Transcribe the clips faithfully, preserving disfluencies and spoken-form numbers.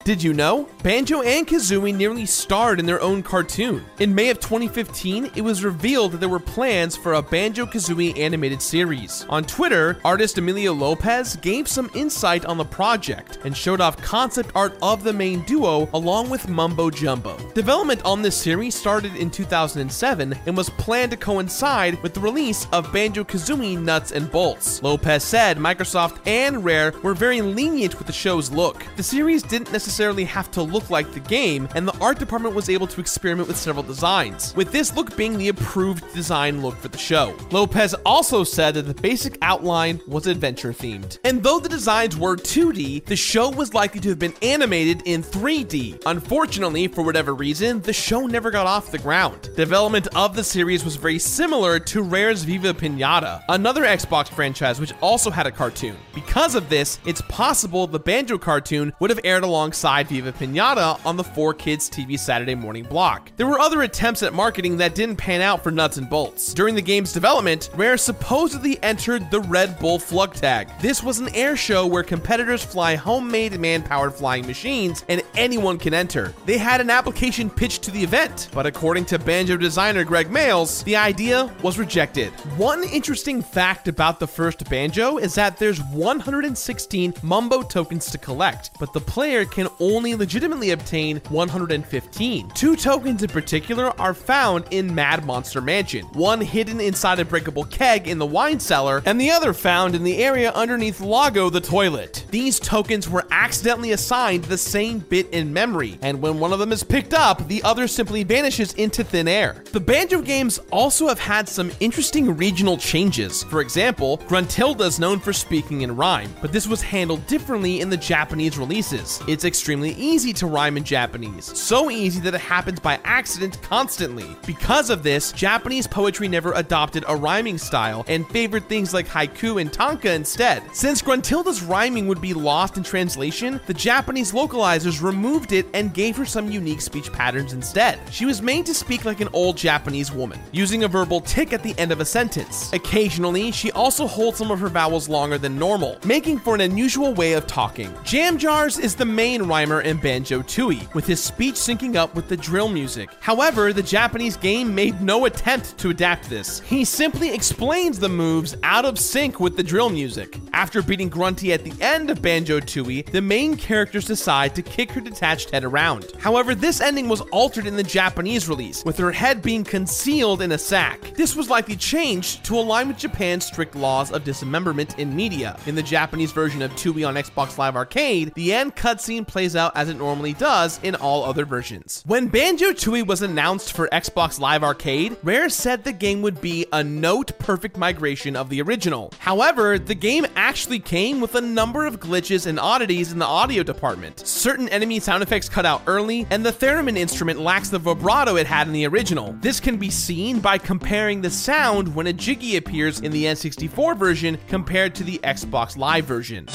Did you know? Banjo and Kazooie nearly starred in their own cartoon. In May of twenty fifteen, it was revealed that there were plans for a Banjo-Kazooie animated series. On Twitter, artist Emilio Lopez gave some insight on the project and showed off concept art of the main duo along with Mumbo Jumbo. Development on this series started in two thousand seven and was planned to coincide with the release of Banjo-Kazooie Nuts and Bolts. Lopez said Microsoft and Rare were very lenient with the show's look. The series didn't necessarily have to look like the game, and the art department was able to experiment with several designs, with this look being the approved design look for the show. Lopez also said that the basic outline was adventure themed. And though the designs were two D, the show was likely to have been animated in three D. Unfortunately, for whatever reason, the show never got off the ground. Development of the series was very similar to Rare's Viva Pinata, another Xbox franchise which also had a cartoon. Because of this, it's possible the Banjo cartoon would have aired alongside Viva Pinata on the four Kids T V Saturday morning block. There were other attempts at marketing that didn't pan out for Nuts and Bolts. During the game's development, Rare supposedly entered the Red Bull Flug Tag. This was an air show where competitors fly homemade man-powered flying machines and anyone can enter. They had an application pitched to the event, but according to Banjo designer Greg Mayles, the idea was rejected. One interesting fact about the first Banjo is that there's one hundred sixteen Mumbo tokens to collect, but the player can only legitimately obtain one hundred fifteen. Two tokens in particular are found in Mad Monster Mansion, one hidden inside a breakable keg in the wine cellar, and the other found in the area underneath Lago the toilet. These tokens were accidentally assigned the same bit in memory, and when one of them is picked up, the other simply vanishes into thin air. The Banjo games also have had some interesting regional changes. For example, Gruntilda is known for speaking in rhyme, but this was handled differently in the Japanese releases. It's extremely easy to rhyme in Japanese, so easy that it happens by accident constantly. Because of this, Japanese poetry never adopted a rhyming style and favored things like haiku and tanka instead. Since Gruntilda's rhyming would be lost in translation, the Japanese localizers removed it and gave her some unique speech patterns instead. She was made to speak like an old Japanese woman, using a verbal tick at the end of a sentence. Occasionally, she also holds some of her vowels longer than normal, making for an unusual way of talking. Jam Jars is the main rhymer in Banjo-Tooie, with his speech syncing up with the drill music. However, the Japanese game made no attempt to adapt this. He simply explains the moves out of sync with the drill music. After beating Grunty at the end of Banjo-Tooie, the main characters decide to kick her detached head around. However, this ending was altered in the Japanese release, with her head being concealed in a sack. This was likely changed to align with Japan's strict laws of dismemberment in media. In the Japanese version of Tooie on Xbox Live Arcade, the end cutscene plays out as it normally does in all other versions. When Banjo-Tooie was announced for Xbox Live Arcade, Rare said the game would be a note-perfect migration of the original. However, the game actually came with a number of glitches and oddities in the audio department. Certain enemy sound effects cut out early, and the theremin instrument lacks the vibrato it had in the original. This can be seen by comparing the sound when a Jiggy appears in the N sixty-four version compared to the Xbox Live version.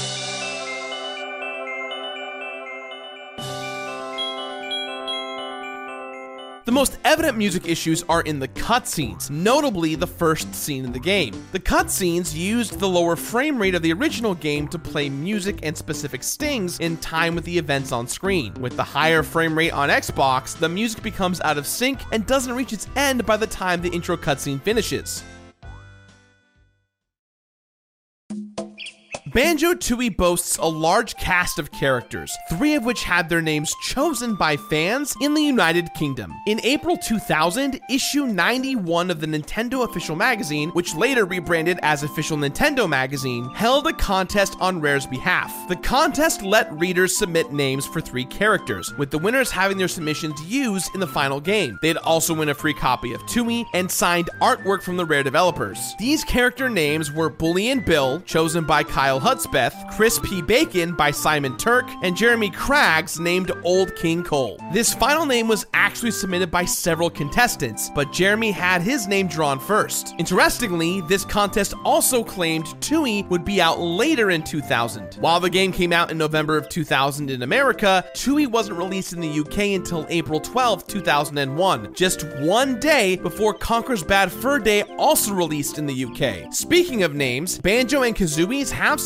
The most evident music issues are in the cutscenes, notably the first scene in the game. The cutscenes used the lower frame rate of the original game to play music and specific stings in time with the events on screen. With the higher frame rate on Xbox, the music becomes out of sync and doesn't reach its end by the time the intro cutscene finishes. Banjo-Tooie boasts a large cast of characters, three of which had their names chosen by fans in the United Kingdom. In April two thousand, issue ninety-one of the Nintendo Official Magazine, which later rebranded as Official Nintendo Magazine, held a contest on Rare's behalf. The contest let readers submit names for three characters, with the winners having their submissions used in the final game. They'd also win a free copy of Tooie and signed artwork from the Rare developers. These character names were Bully and Bill, chosen by Kyle Hudspeth, Chris P. Bacon by Simon Turk, and Jeremy Craggs named Old King Cole. This final name was actually submitted by several contestants, but Jeremy had his name drawn first. Interestingly, this contest also claimed Tooie would be out later in two thousand. While the game came out in November of two thousand in America, Tooie wasn't released in the U K until April twelfth, two thousand one, just one day before Conker's Bad Fur Day also released in the U K. Speaking of names, Banjo and Kazooie's have some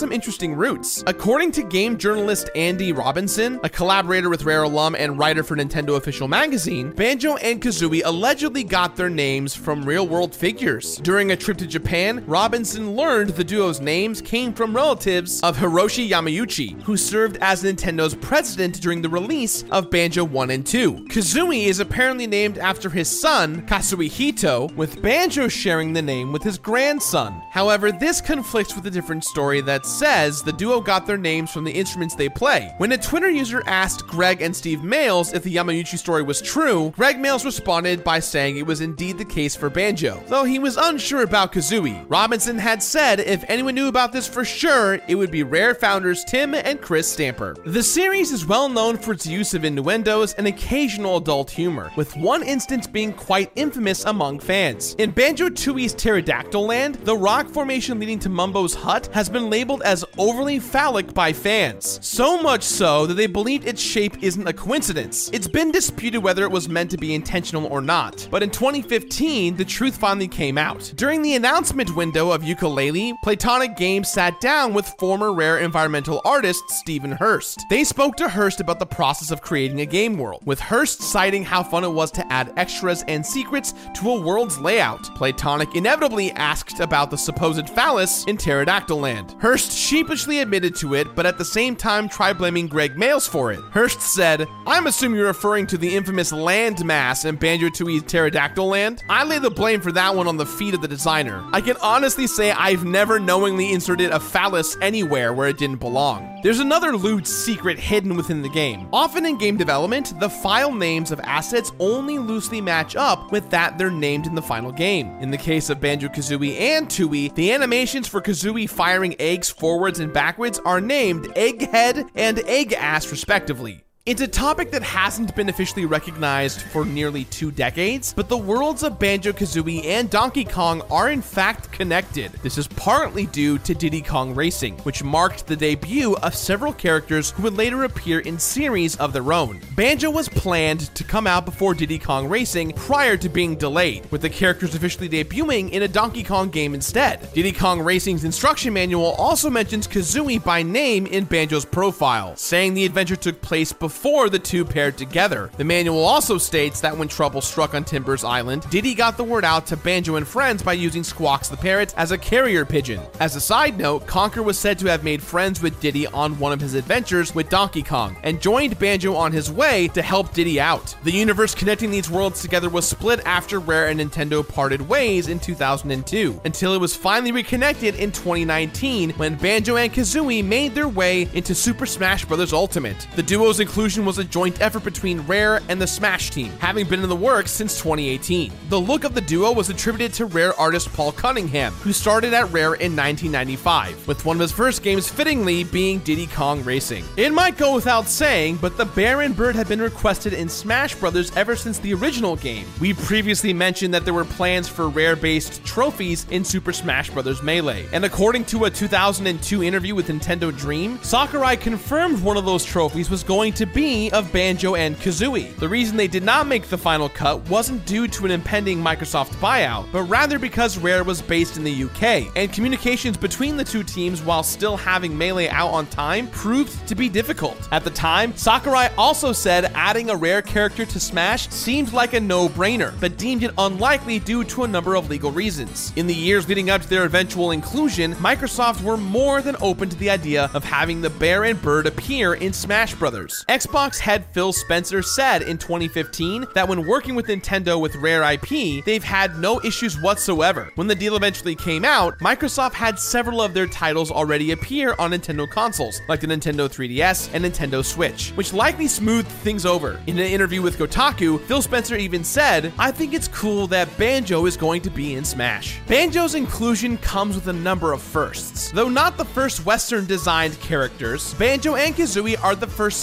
some interesting roots. According to game journalist Andy Robinson, a collaborator with Rare alum and writer for Nintendo Official Magazine, Banjo and Kazooie allegedly got their names from real-world figures. During a trip to Japan, Robinson learned the duo's names came from relatives of Hiroshi Yamauchi, who served as Nintendo's president during the release of Banjo one and two. Kazooie is apparently named after his son, Katsuhito, with Banjo sharing the name with his grandson. However, this conflicts with a different story that says the duo got their names from the instruments they play. When a Twitter user asked Greg and Steve Males if the Yamauchi story was true, Greg Males responded by saying it was indeed the case for Banjo, though he was unsure about Kazooie. Robinson had said if anyone knew about this for sure, it would be Rare founders Tim and Chris Stamper. The series is well known for its use of innuendos and occasional adult humor, with one instance being quite infamous among fans. In Banjo-Tooie's Pterodactyl Land, the rock formation leading to Mumbo's hut has been labeled as overly phallic by fans, so much so that they believed its shape isn't a coincidence. It's been disputed whether it was meant to be intentional or not, but in twenty fifteen, the truth finally came out. During the announcement window of Yooka-Laylee, Playtonic Games sat down with former Rare environmental artist Stephen Hurst. They spoke to Hurst about the process of creating a game world, with Hurst citing how fun it was to add extras and secrets to a world's layout. Playtonic inevitably asked about the supposed phallus in Pterodactyl Land. Hurst sheepishly admitted to it, but at the same time tried blaming Greg Males for it. Hurst said, "I'm assuming you're referring to the infamous land mass in Banjo-Tooie's Pterodactyl Land. I lay the blame for that one on the feet of the designer. I can honestly say I've never knowingly inserted a phallus anywhere where it didn't belong." There's another lewd secret hidden within the game. Often in game development, the file names of assets only loosely match up with that they're named in the final game. In the case of Banjo-Kazooie and Tooie, the animations for Kazooie firing eggs forwards and backwards are named Egghead and Eggass respectively. It's a topic that hasn't been officially recognized for nearly two decades, but the worlds of Banjo-Kazooie and Donkey Kong are in fact connected. This is partly due to Diddy Kong Racing, which marked the debut of several characters who would later appear in series of their own. Banjo was planned to come out before Diddy Kong Racing prior to being delayed, with the characters officially debuting in a Donkey Kong game instead. Diddy Kong Racing's instruction manual also mentions Kazooie by name in Banjo's profile, saying the adventure took place before Before the two paired together. The manual also states that when trouble struck on Timbers Island, Diddy got the word out to Banjo and friends by using Squawks the Parrot as a carrier pigeon. As a side note, Conker was said to have made friends with Diddy on one of his adventures with Donkey Kong, and joined Banjo on his way to help Diddy out. The universe connecting these worlds together was split after Rare and Nintendo parted ways in two thousand two, until it was finally reconnected in twenty nineteen when Banjo and Kazooie made their way into Super Smash Bros. Ultimate. The duo's inclusion was a joint effort between Rare and the Smash team, having been in the works since twenty eighteen. The look of the duo was attributed to Rare artist Paul Cunningham, who started at Rare in nineteen ninety-five, with one of his first games fittingly being Diddy Kong Racing. It might go without saying, but the bear and bird have been requested in Smash Bros. Ever since the original game. We previously mentioned that there were plans for Rare-based trophies in Super Smash Bros. Melee, and according to a two thousand two interview with Nintendo Dream, Sakurai confirmed one of those trophies was going to be of Banjo and Kazooie. The reason they did not make the final cut wasn't due to an impending Microsoft buyout, but rather because Rare was based in the U K, and communications between the two teams while still having Melee out on time proved to be difficult. At the time, Sakurai also said adding a Rare character to Smash seemed like a no-brainer, but deemed it unlikely due to a number of legal reasons. In the years leading up to their eventual inclusion, Microsoft were more than open to the idea of having the bear and bird appear in Smash Bros. Xbox head Phil Spencer said in twenty fifteen that when working with Nintendo with Rare I P, they've had no issues whatsoever. When the deal eventually came out, Microsoft had several of their titles already appear on Nintendo consoles, like the Nintendo three D S and Nintendo Switch, which likely smoothed things over. In an interview with Kotaku, Phil Spencer even said, "I think it's cool that Banjo is going to be in Smash." Banjo's inclusion comes with a number of firsts. Though not the first Western-designed characters, Banjo and Kazooie are the first set of fighting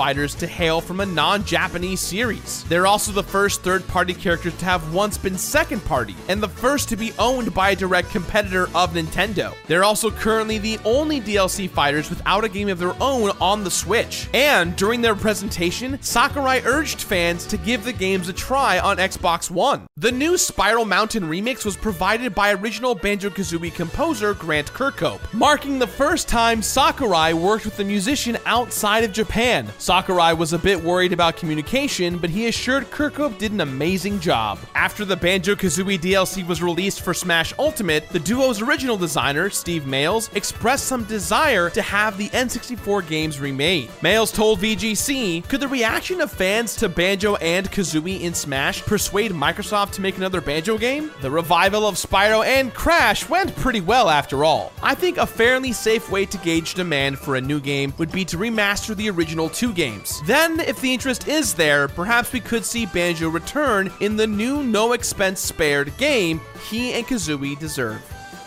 fighters to hail from a non-Japanese series. They're also the first third-party characters to have once been second-party, and the first to be owned by a direct competitor of Nintendo. They're also currently the only D L C fighters without a game of their own on the Switch. And during their presentation, Sakurai urged fans to give the games a try on Xbox One. The new Spiral Mountain remix was provided by original Banjo-Kazooie composer Grant Kirkhope, marking the first time Sakurai worked with a musician outside of Japan. Sakurai was a bit worried about communication, but he assured Kirkhope did an amazing job. After the Banjo-Kazooie D L C was released for Smash Ultimate, the duo's original designer, Steve Mayles, expressed some desire to have the N sixty-four games remade. Mayles told V G C, "Could the reaction of fans to Banjo and Kazooie in Smash persuade Microsoft to make another Banjo game? The revival of Spyro and Crash went pretty well after all. I think a fairly safe way to gauge demand for a new game would be to remaster the original two games. Then, if the interest is there, perhaps we could see Banjo return in the new no-expense-spared game he and Kazooie deserve."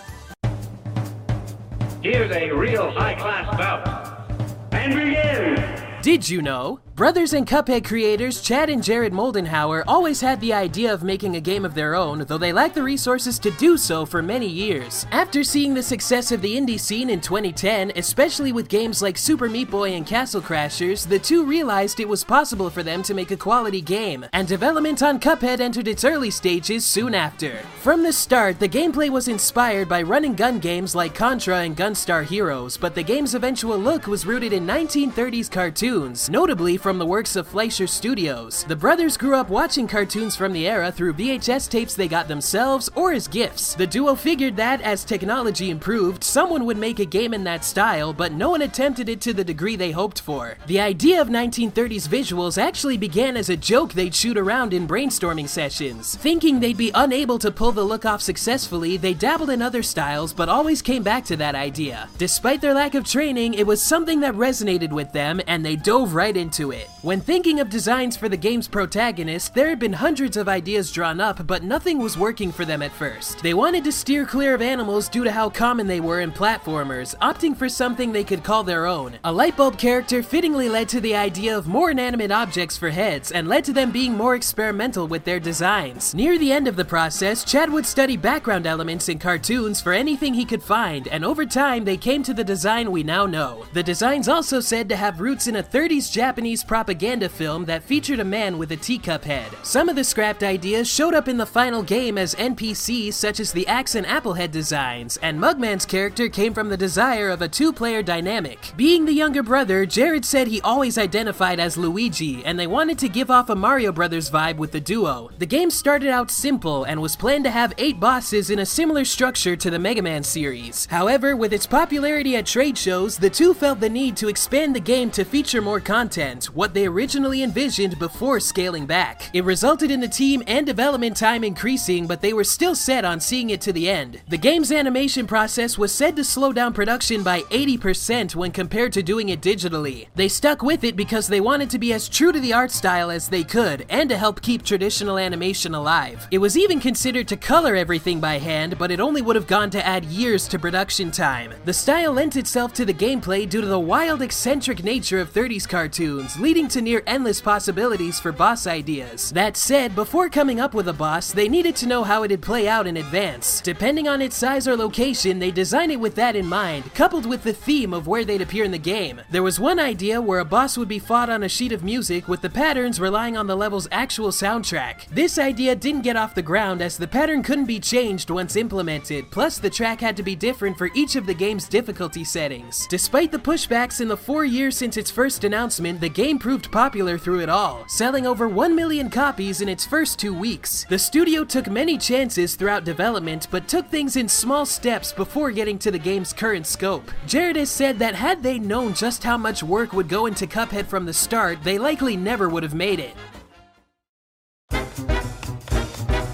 Here's a real high-class bout. And begin! Did you know? Brothers and Cuphead creators Chad and Jared Moldenhauer always had the idea of making a game of their own, though they lacked the resources to do so for many years. After seeing the success of the indie scene in twenty ten, especially with games like Super Meat Boy and Castle Crashers, the two realized it was possible for them to make a quality game, and development on Cuphead entered its early stages soon after. From the start, the gameplay was inspired by run-and-gun games like Contra and Gunstar Heroes, but the game's eventual look was rooted in nineteen thirties cartoons, notably from the works of Fleischer Studios. The brothers grew up watching cartoons from the era through V H S tapes they got themselves or as gifts. The duo figured that, as technology improved, someone would make a game in that style, but no one attempted it to the degree they hoped for. The idea of nineteen thirties visuals actually began as a joke they'd shoot around in brainstorming sessions. Thinking they'd be unable to pull the look off successfully, they dabbled in other styles, but always came back to that idea. Despite their lack of training, it was something that resonated with them, and they dove right into it. When thinking of designs for the game's protagonist, there had been hundreds of ideas drawn up, but nothing was working for them at first. They wanted to steer clear of animals due to how common they were in platformers, opting for something they could call their own. A lightbulb character fittingly led to the idea of more inanimate objects for heads, and led to them being more experimental with their designs. Near the end of the process, Chad would study background elements in cartoons for anything he could find, and over time they came to the design we now know. The design's also said to have roots in a thirties Japanese propaganda film that featured a man with a teacup head. Some of the scrapped ideas showed up in the final game as N P Cs, such as the Axe and Applehead designs, and Mugman's character came from the desire of a two-player dynamic. Being the younger brother, Jared said he always identified as Luigi, and they wanted to give off a Mario Brothers vibe with the duo. The game started out simple and was planned to have eight bosses in a similar structure to the Mega Man series. However, with its popularity at trade shows, the two felt the need to expand the game to feature more content, what they originally envisioned before scaling back. It resulted in the team and development time increasing, but they were still set on seeing it to the end. The game's animation process was said to slow down production by eighty percent when compared to doing it digitally. They stuck with it because they wanted to be as true to the art style as they could, and to help keep traditional animation alive. It was even considered to color everything by hand, but it only would have gone to add years to production time. The style lent itself to the gameplay due to the wild, eccentric nature of thirties cartoons, leading to near endless possibilities for boss ideas. That said, before coming up with a boss, they needed to know how it'd play out in advance. Depending on its size or location, they designed it with that in mind, coupled with the theme of where they'd appear in the game. There was one idea where a boss would be fought on a sheet of music, with the patterns relying on the level's actual soundtrack. This idea didn't get off the ground, as the pattern couldn't be changed once implemented, plus the track had to be different for each of the game's difficulty settings. Despite the pushbacks in the four years since its first announcement, the game proved popular through it all, selling over one million copies in its first two weeks. The studio took many chances throughout development, but took things in small steps before getting to the game's current scope. Jared has said that had they known just how much work would go into Cuphead from the start, they likely never would have made it.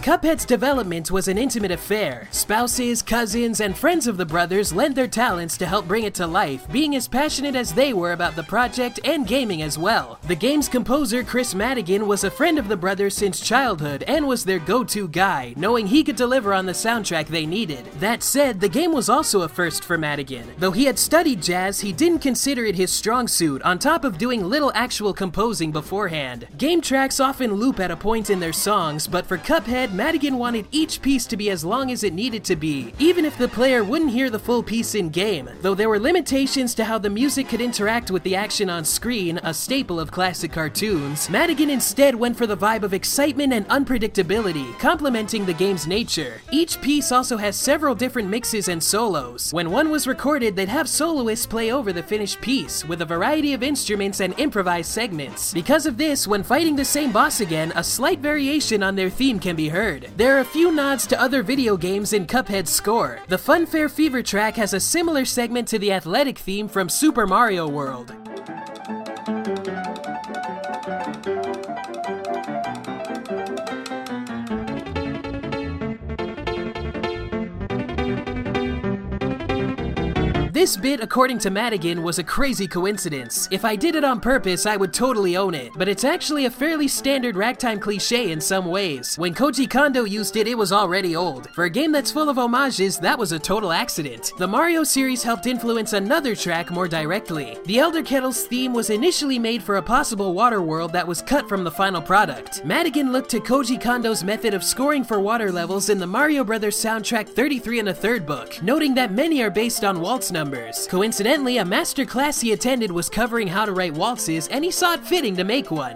Cuphead's development was an intimate affair. Spouses, cousins, and friends of the brothers lent their talents to help bring it to life, being as passionate as they were about the project and gaming as well. The game's composer, Chris Madigan, was a friend of the brothers since childhood and was their go-to guy, knowing he could deliver on the soundtrack they needed. That said, the game was also a first for Madigan. Though he had studied jazz, he didn't consider it his strong suit, on top of doing little actual composing beforehand. Game tracks often loop at a point in their songs, but for Cuphead, Madigan wanted each piece to be as long as it needed to be, even if the player wouldn't hear the full piece in-game. Though there were limitations to how the music could interact with the action on screen, a staple of classic cartoons, Madigan instead went for the vibe of excitement and unpredictability, complementing the game's nature. Each piece also has several different mixes and solos. When one was recorded, they'd have soloists play over the finished piece, with a variety of instruments and improvised segments. Because of this, when fighting the same boss again, a slight variation on their theme can be heard. There are a few nods to other video games in Cuphead's score. The Funfair Fever track has a similar segment to the athletic theme from Super Mario World. This bit, according to Madigan, was a crazy coincidence. If I did it on purpose, I would totally own it, but it's actually a fairly standard ragtime cliche in some ways. When Koji Kondo used it, it was already old. For a game that's full of homages, that was a total accident. The Mario series helped influence another track more directly. The Elder Kettle's theme was initially made for a possible water world that was cut from the final product. Madigan looked to Koji Kondo's method of scoring for water levels in the Mario Brothers soundtrack thirty-three and a third book, noting that many are based on waltz numbers. Coincidentally, a master class he attended was covering how to write waltzes, and he saw it fitting to make one.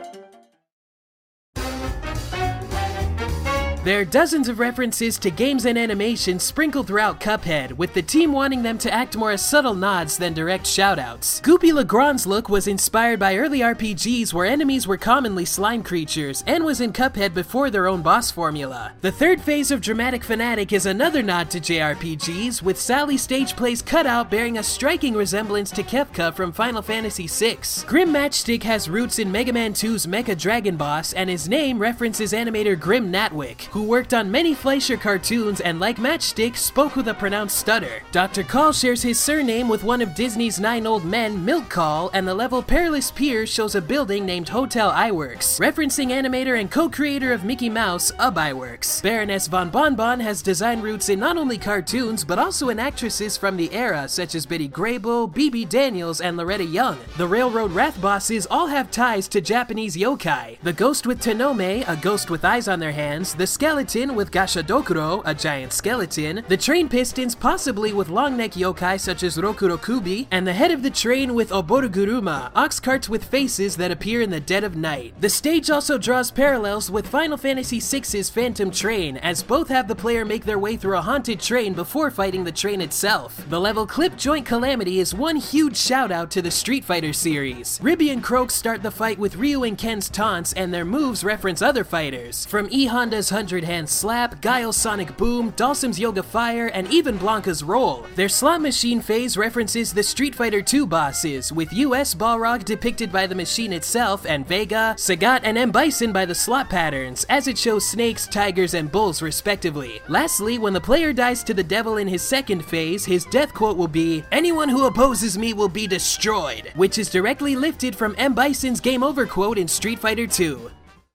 There are dozens of references to games and animations sprinkled throughout Cuphead, with the team wanting them to act more as subtle nods than direct shoutouts. Goopy Legrand's look was inspired by early R P Gs where enemies were commonly slime creatures, and was in Cuphead before their own boss formula. The third phase of Dramatic Fanatic is another nod to J R P Gs, with Sally stage plays cutout bearing a striking resemblance to Kefka from Final Fantasy six. Grim Matchstick has roots in Mega Man two's Mecha Dragon Boss, and his name references animator Grim Natwick, who worked on many Fleischer cartoons and, like Matchstick, spoke with a pronounced stutter. Doctor Call shares his surname with one of Disney's nine old men, Milk Call, and the level Perilous Pier shows a building named Hotel Iwerks, referencing animator and co-creator of Mickey Mouse, Ub Iwerks. Baroness von Bonbon has design roots in not only cartoons, but also in actresses from the era, such as Betty Grable, B B Daniels, and Loretta Young. The Railroad Wrath bosses all have ties to Japanese yokai. The ghost with Tonome, a ghost with eyes on their hands, the skeleton with Gashadokuro, a giant skeleton, the train pistons possibly with long-neck yokai such as Rokurokubi, and the head of the train with Oboroguruma, ox carts with faces that appear in the dead of night. The stage also draws parallels with Final Fantasy six's Phantom Train, as both have the player make their way through a haunted train before fighting the train itself. The level Clip Joint Calamity is one huge shout out to the Street Fighter series. Ribby and Croak start the fight with Ryu and Ken's taunts, and their moves reference other fighters, from E Honda's Hundred Hand Slap, Guile's Sonic Boom, Dhalsim's Yoga Fire, and even Blanca's Roll. Their slot machine phase references the Street Fighter two bosses, with U S Balrog depicted by the machine itself, and Vega, Sagat, and M. Bison by the slot patterns, as it shows snakes, tigers, and bulls respectively. Lastly, when the player dies to the devil in his second phase, his death quote will be, "Anyone who opposes me will be destroyed," which is directly lifted from M. Bison's Game Over quote in Street Fighter two.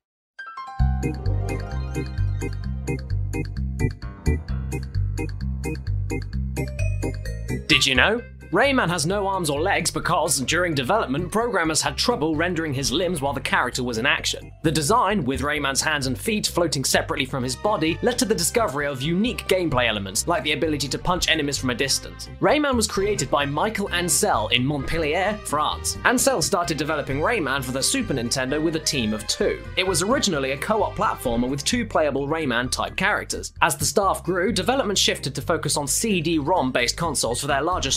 Did you know? Rayman has no arms or legs because, during development, programmers had trouble rendering his limbs while the character was in action. The design, with Rayman's hands and feet floating separately from his body, led to the discovery of unique gameplay elements, like the ability to punch enemies from a distance. Rayman was created by Michael Ancel in Montpellier, France. Ancel started developing Rayman for the Super Nintendo with a team of two. It was originally a co-op platformer with two playable Rayman-type characters. As the staff grew, development shifted to focus on C D ROM-based consoles for their larger storage capacity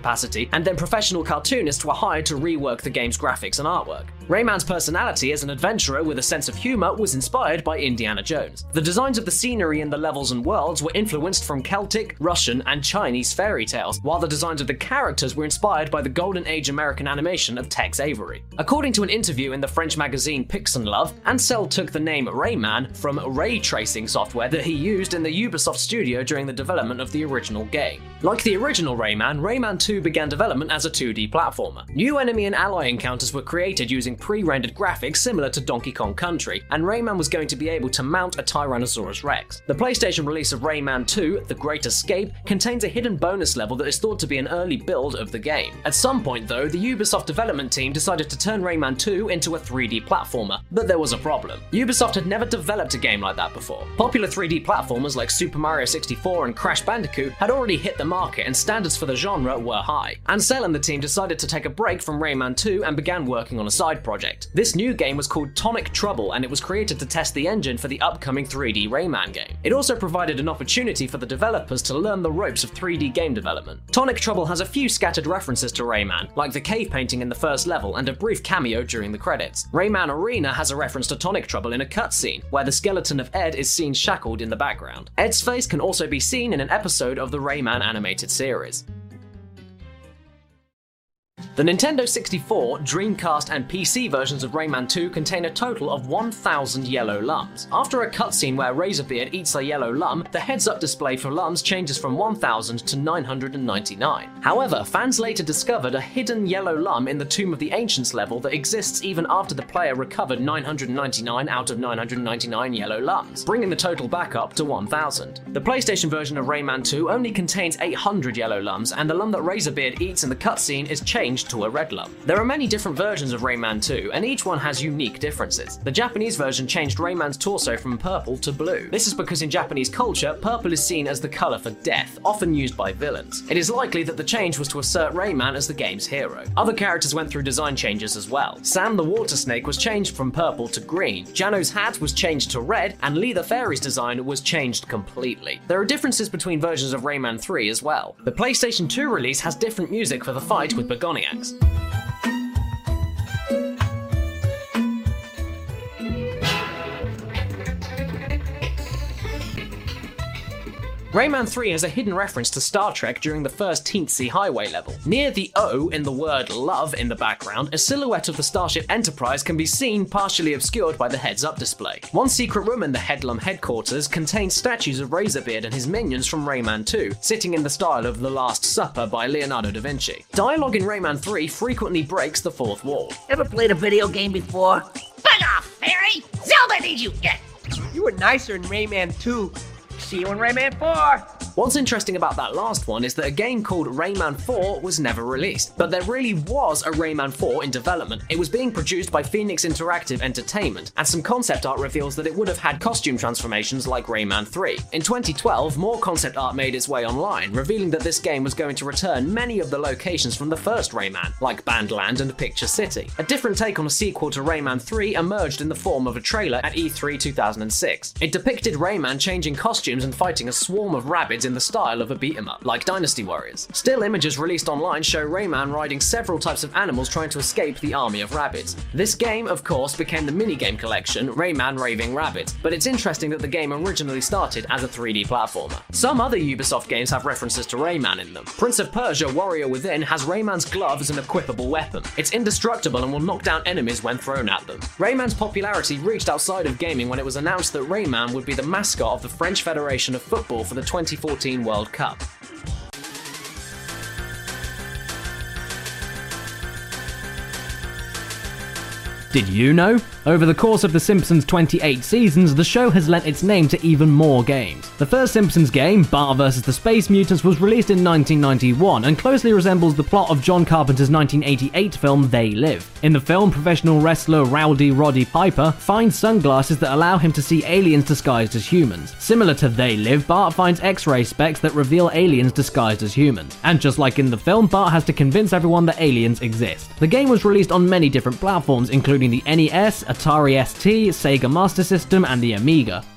capacity, and then professional cartoonists were hired to rework the game's graphics and artwork. Rayman's personality as an adventurer with a sense of humor was inspired by Indiana Jones. The designs of the scenery in the levels and worlds were influenced from Celtic, Russian, and Chinese fairy tales, while the designs of the characters were inspired by the Golden Age American animation of Tex Avery. According to an interview in the French magazine Pixel Love, Ansel took the name Rayman from ray tracing software that he used in the Ubisoft studio during the development of the original game. Like the original Rayman, Rayman two began development as a two D platformer. New enemy and ally encounters were created using pre-rendered graphics similar to Donkey Kong Country, and Rayman was going to be able to mount a Tyrannosaurus Rex. The PlayStation release of Rayman two, The Great Escape, contains a hidden bonus level that is thought to be an early build of the game. At some point though, the Ubisoft development team decided to turn Rayman two into a three D platformer, but there was a problem. Ubisoft had never developed a game like that before. Popular three D platformers like Super Mario sixty-four and Crash Bandicoot had already hit the market, and standards for the genre were high. Ansel and the team decided to take a break from Rayman two and began working on a side project. This new game was called Tonic Trouble, and it was created to test the engine for the upcoming three D Rayman game. It also provided an opportunity for the developers to learn the ropes of three D game development. Tonic Trouble has a few scattered references to Rayman, like the cave painting in the first level and a brief cameo during the credits. Rayman Arena has a reference to Tonic Trouble in a cutscene, where the skeleton of Ed is seen shackled in the background. Ed's face can also be seen in an episode of the Rayman animated series. The Nintendo sixty-four, Dreamcast, and P C versions of Rayman two contain a total of one thousand yellow lums. After a cutscene where Razorbeard eats a yellow lum, the heads-up display for lums changes from one thousand to nine hundred ninety-nine. However, fans later discovered a hidden yellow lum in the Tomb of the Ancients level that exists even after the player recovered nine hundred ninety-nine out of nine hundred ninety-nine yellow lums, bringing the total back up to one thousand. The PlayStation version of Rayman two only contains eight hundred yellow lums, and the lum that Razorbeard eats in the cutscene is changed to a red lum. There are many different versions of Rayman two, and each one has unique differences. The Japanese version changed Rayman's torso from purple to blue. This is because in Japanese culture, purple is seen as the color for death, often used by villains. It is likely that the change was to assert Rayman as the game's hero. Other characters went through design changes as well. Sam the Water Snake was changed from purple to green, Jano's hat was changed to red, and Lee the Fairy's design was changed completely. There are differences between versions of Rayman three as well. The PlayStation two release has different music for the fight with Begoniacs. Rayman three has a hidden reference to Star Trek during the first Teensy Highway level. Near the O in the word love in the background, a silhouette of the Starship Enterprise can be seen partially obscured by the heads-up display. One secret room in the Headlum headquarters contains statues of Razorbeard and his minions from Rayman two, sitting in the style of The Last Supper by Leonardo da Vinci. Dialogue in Rayman three frequently breaks the fourth wall. Ever played a video game before? Bug off, fairy! Zelda needs you! Yeah. You were nicer in Rayman two. See you in Rayman four! What's interesting about that last one is that a game called Rayman four was never released, but there really was a Rayman four in development. It was being produced by Phoenix Interactive Entertainment, and some concept art reveals that it would have had costume transformations like Rayman three. In twenty twelve, more concept art made its way online, revealing that this game was going to return many of the locations from the first Rayman, like Bandland and Picture City. A different take on a sequel to Rayman three emerged in the form of a trailer at E three two thousand six. It depicted Rayman changing costumes and fighting a swarm of rabbids in the style of a beat-em-up, like Dynasty Warriors. Still images released online show Rayman riding several types of animals trying to escape the army of rabbids. This game, of course, became the minigame collection, Rayman Raving Rabbids, but it's interesting that the game originally started as a three D platformer. Some other Ubisoft games have references to Rayman in them. Prince of Persia Warrior Within has Rayman's glove as an equipable weapon. It's indestructible and will knock down enemies when thrown at them. Rayman's popularity reached outside of gaming when it was announced that Rayman would be the mascot of the French Federation of Football for the twenty fourteen World Cup. Did you know? Over the course of The Simpsons' twenty-eight seasons, the show has lent its name to even more games. The first Simpsons game, Bart versus the Space Mutants, was released in nineteen ninety-one and closely resembles the plot of John Carpenter's nineteen eighty-eight film They Live. In the film, professional wrestler Rowdy Roddy Piper finds sunglasses that allow him to see aliens disguised as humans. Similar to They Live, Bart finds X-ray specs that reveal aliens disguised as humans. And just like in the film, Bart has to convince everyone that aliens exist. The game was released on many different platforms, including the N E S, Atari S T, Sega Master System, and the Amiga.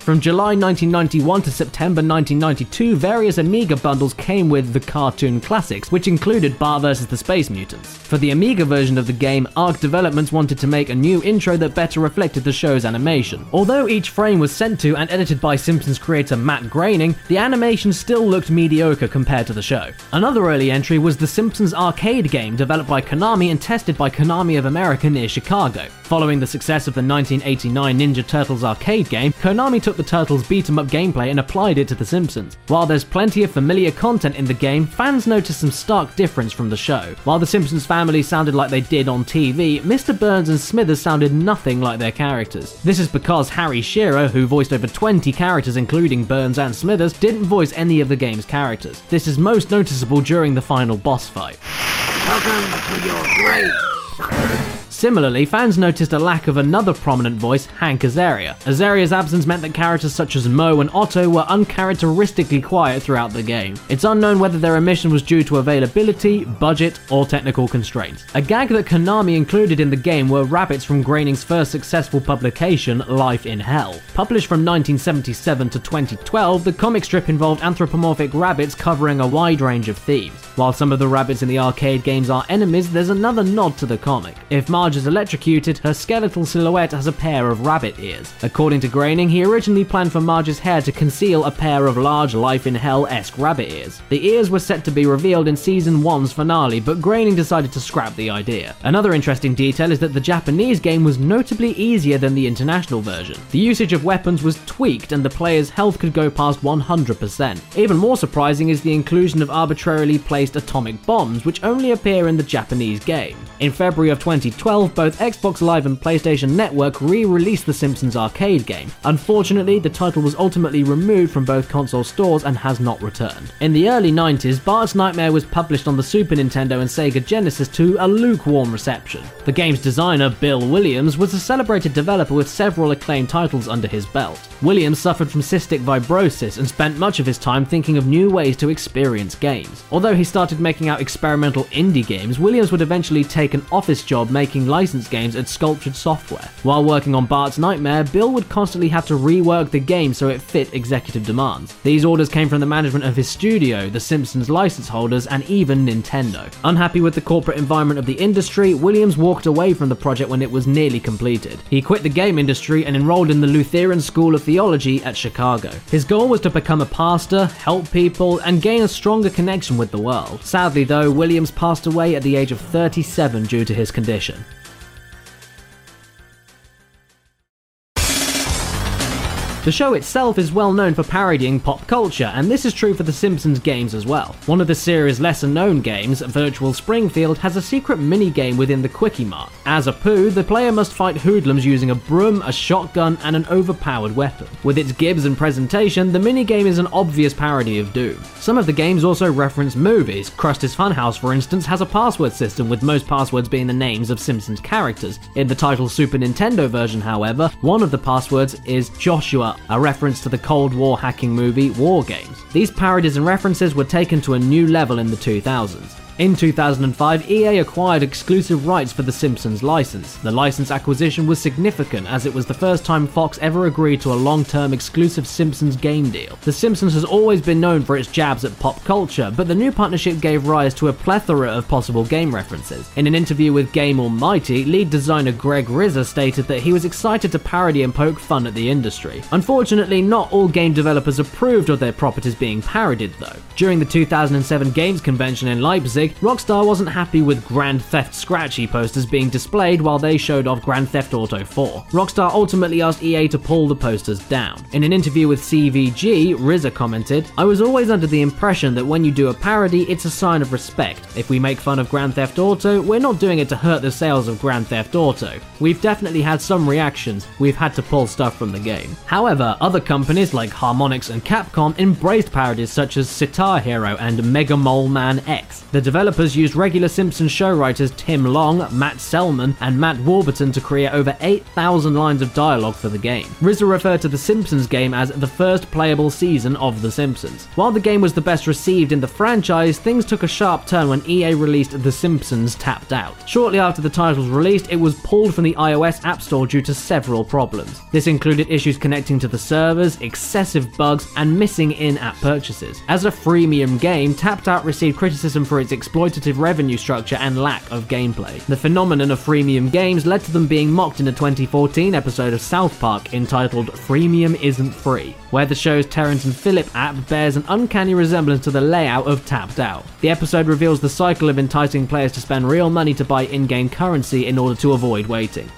From July nineteen ninety-one to September nineteen ninety-two, various Amiga bundles came with the Cartoon Classics, which included Bart versus the Space Mutants. For the Amiga version of the game, Arc Developments wanted to make a new intro that better reflected the show's animation. Although each frame was sent to and edited by Simpsons creator Matt Groening, the animation still looked mediocre compared to the show. Another early entry was the Simpsons arcade game, developed by Konami and tested by Konami of America near Chicago. Following the success of the nineteen eighty-nine Ninja Turtles arcade game, Konami took the Turtles beat-em-up gameplay and applied it to The Simpsons. While there's plenty of familiar content in the game, fans noticed some stark difference from the show. While the Simpsons family sounded like they did on T V, Mister Burns and Smithers sounded nothing like their characters. This is because Harry Shearer, who voiced over twenty characters including Burns and Smithers, didn't voice any of the game's characters. This is most noticeable during the final boss fight. Welcome to your grave. Similarly, fans noticed a lack of another prominent voice, Hank Azaria. Azaria's absence meant that characters such as Moe and Otto were uncharacteristically quiet throughout the game. It's unknown whether their omission was due to availability, budget, or technical constraints. A gag that Konami included in the game were rabbits from Groening's first successful publication, Life in Hell. Published from nineteen seventy-seven to twenty twelve, the comic strip involved anthropomorphic rabbits covering a wide range of themes. While some of the rabbits in the arcade games are enemies, there's another nod to the comic. If Marge is electrocuted, her skeletal silhouette has a pair of rabbit ears. According to Groening, he originally planned for Marge's hair to conceal a pair of large Life in Hell-esque rabbit ears. The ears were set to be revealed in Season one's finale, but Groening decided to scrap the idea. Another interesting detail is that the Japanese game was notably easier than the international version. The usage of weapons was tweaked and the player's health could go past one hundred percent. Even more surprising is the inclusion of arbitrarily placed atomic bombs, which only appear in the Japanese game. In February of twenty twelve, both Xbox Live and PlayStation Network re-released the Simpsons arcade game. Unfortunately, the title was ultimately removed from both console stores and has not returned. In the early nineties, Bart's Nightmare was published on the Super Nintendo and Sega Genesis to a lukewarm reception. The game's designer, Bill Williams, was a celebrated developer with several acclaimed titles under his belt. Williams suffered from cystic fibrosis and spent much of his time thinking of new ways to experience games. Although he started making out experimental indie games, Williams would eventually take an office job making licensed games at Sculptured Software. While working on Bart's Nightmare, Bill would constantly have to rework the game so it fit executive demands. These orders came from the management of his studio, the Simpsons license holders, and even Nintendo. Unhappy with the corporate environment of the industry, Williams walked away from the project when it was nearly completed. He quit the game industry and enrolled in the Lutheran School of Theology at Chicago. His goal was to become a pastor, help people, and gain a stronger connection with the world. Sadly though, Williams passed away at the age of thirty-seven due to his condition. The show itself is well known for parodying pop culture, and this is true for the Simpsons games as well. One of the series' lesser-known games, Virtual Springfield, has a secret mini-game within the Kwik-E-Mart. As a Pooh, the player must fight hoodlums using a broom, a shotgun, and an overpowered weapon. With its gibs and presentation, the mini-game is an obvious parody of Doom. Some of the games also reference movies. Krusty's Funhouse, for instance, has a password system, with most passwords being the names of Simpsons characters. In the title's Super Nintendo version, however, one of the passwords is Joshua, a reference to the Cold War hacking movie War Games. These parodies and references were taken to a new level in the two thousands. In two thousand five, E A acquired exclusive rights for the Simpsons license. The license acquisition was significant as it was the first time Fox ever agreed to a long-term exclusive Simpsons game deal. The Simpsons has always been known for its jabs at pop culture, but the new partnership gave rise to a plethora of possible game references. In an interview with Game Almighty, lead designer Greg Rizza stated that he was excited to parody and poke fun at the industry. Unfortunately, not all game developers approved of their properties being parodied though. During the two thousand seven Games Convention in Leipzig, Rockstar wasn't happy with Grand Theft Scratchy posters being displayed while they showed off Grand Theft Auto four. Rockstar ultimately asked E A to pull the posters down. In an interview with C V G, Rizza commented, "I was always under the impression that when you do a parody, it's a sign of respect. If we make fun of Grand Theft Auto, we're not doing it to hurt the sales of Grand Theft Auto. We've definitely had some reactions. We've had to pull stuff from the game." However, other companies like Harmonix and Capcom embraced parodies such as Sitar Hero and Mega Mole Man X. The developers used regular Simpsons show writers Tim Long, Matt Selman, and Matt Warburton to create over eight thousand lines of dialogue for the game. R Z A referred to the Simpsons game as the first playable season of The Simpsons. While the game was the best received in the franchise, things took a sharp turn when E A released The Simpsons Tapped Out. Shortly after the title was released, it was pulled from the iOS App Store due to several problems. This included issues connecting to the servers, excessive bugs, and missing in-app purchases. As a freemium game, Tapped Out received criticism for its exploitative revenue structure and lack of gameplay. The phenomenon of freemium games led to them being mocked in a twenty fourteen episode of South Park entitled Freemium Isn't Free, where the show's Terrence and Phillip app bears an uncanny resemblance to the layout of Tapped Out. The episode reveals the cycle of enticing players to spend real money to buy in-game currency in order to avoid waiting.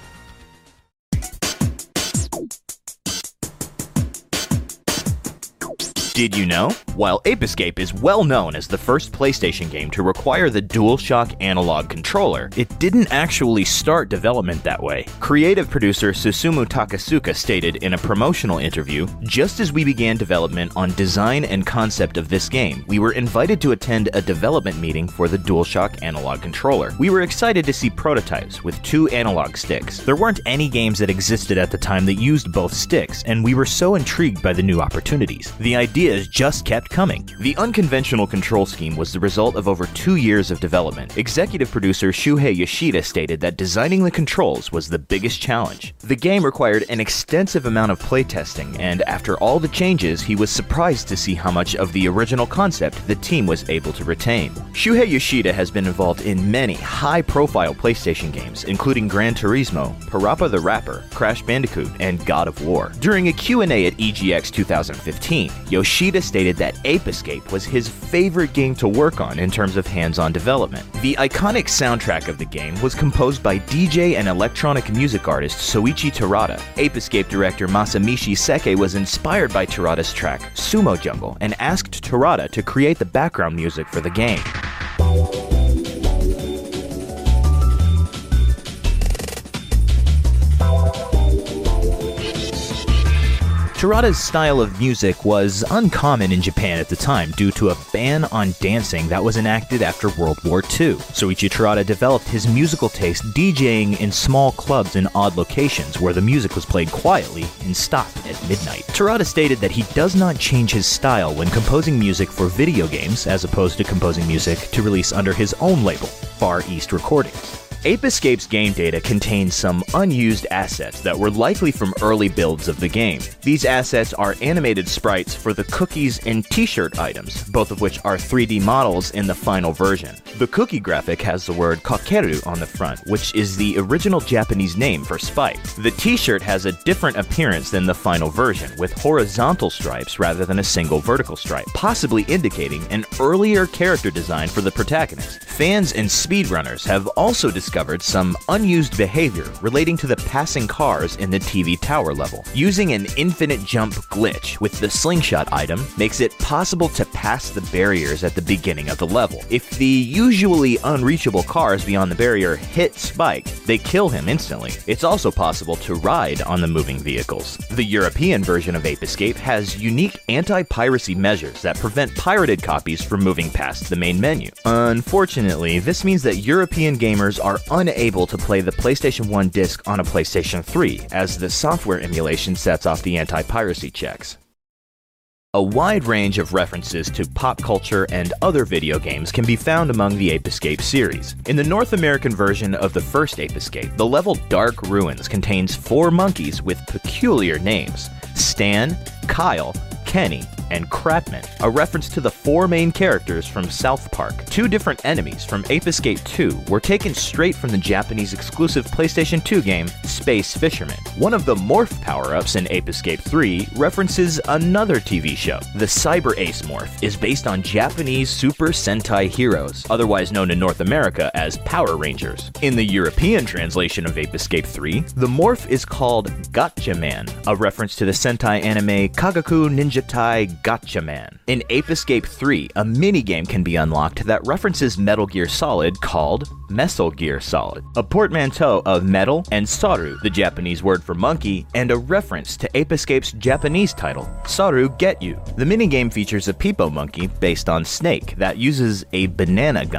Did you know? While Ape Escape is well known as the first PlayStation game to require the DualShock analog controller, it didn't actually start development that way. Creative producer Susumu Takasuka stated in a promotional interview, "Just as we began development on design and concept of this game, we were invited to attend a development meeting for the DualShock analog controller. We were excited to see prototypes with two analog sticks. There weren't any games that existed at the time that used both sticks, and we were so intrigued by the new opportunities. The ideas just kept coming." The unconventional control scheme was the result of over two years of development. Executive producer Shuhei Yoshida stated that designing the controls was the biggest challenge. The game required an extensive amount of playtesting, and after all the changes, he was surprised to see how much of the original concept the team was able to retain. Shuhei Yoshida has been involved in many high-profile PlayStation games, including Gran Turismo, Parappa the Rapper, Crash Bandicoot, and God of War. During a Q and A at E G X twenty fifteen, Yoshida stated that Ape Escape was his favorite game to work on in terms of hands-on development. The iconic soundtrack of the game was composed by D J and electronic music artist Soichi Terada. Ape Escape director Masamichi Seke was inspired by Terada's track Sumo Jungle and asked Terada to create the background music for the game. Terada's style of music was uncommon in Japan at the time due to a ban on dancing that was enacted after World War Two. Soichi Terada developed his musical taste DJing in small clubs in odd locations where the music was played quietly and stopped at midnight. Terada stated that he does not change his style when composing music for video games as opposed to composing music to release under his own label, Far East Recordings. Ape Escape's game data contains some unused assets that were likely from early builds of the game. These assets are animated sprites for the cookies and t-shirt items, both of which are three D models in the final version. The cookie graphic has the word kakeru on the front, which is the original Japanese name for Spike. The t-shirt has a different appearance than the final version, with horizontal stripes rather than a single vertical stripe, possibly indicating an earlier character design for the protagonist. Fans and speedrunners have also discovered discovered some unused behavior relating to the passing cars in the T V tower level. Using an infinite jump glitch with the slingshot item makes it possible to pass the barriers at the beginning of the level. If the usually unreachable cars beyond the barrier hit Spike, they kill him instantly. It's also possible to ride on the moving vehicles. The European version of Ape Escape has unique anti-piracy measures that prevent pirated copies from moving past the main menu. Unfortunately, this means that European gamers are unable to play the PlayStation one disc on a PlayStation three, as the software emulation sets off the anti-piracy checks. A wide range of references to pop culture and other video games can be found among the Ape Escape series. In the North American version of the first Ape Escape, the level Dark Ruins contains four monkeys with peculiar names: Stan, Kyle, Kenny, and Crapman, a reference to the four main characters from South Park. Two different enemies from Ape Escape two were taken straight from the Japanese exclusive PlayStation two game, Space Fisherman. One of the morph power-ups in Ape Escape three references another T V show. The Cyber Ace morph is based on Japanese Super Sentai heroes, otherwise known in North America as Power Rangers. In the European translation of Ape Escape three, the morph is called Gatchaman, a reference to the Sentai anime Kagaku Ninja Tai Gatchaman. In Ape Escape three, a minigame can be unlocked that references Metal Gear Solid called Metal Gear Solid, a portmanteau of metal and saru, the Japanese word for monkey, and a reference to Ape Escape's Japanese title, Saru Get You. The minigame features a Peepo monkey based on Snake that uses a banana gun.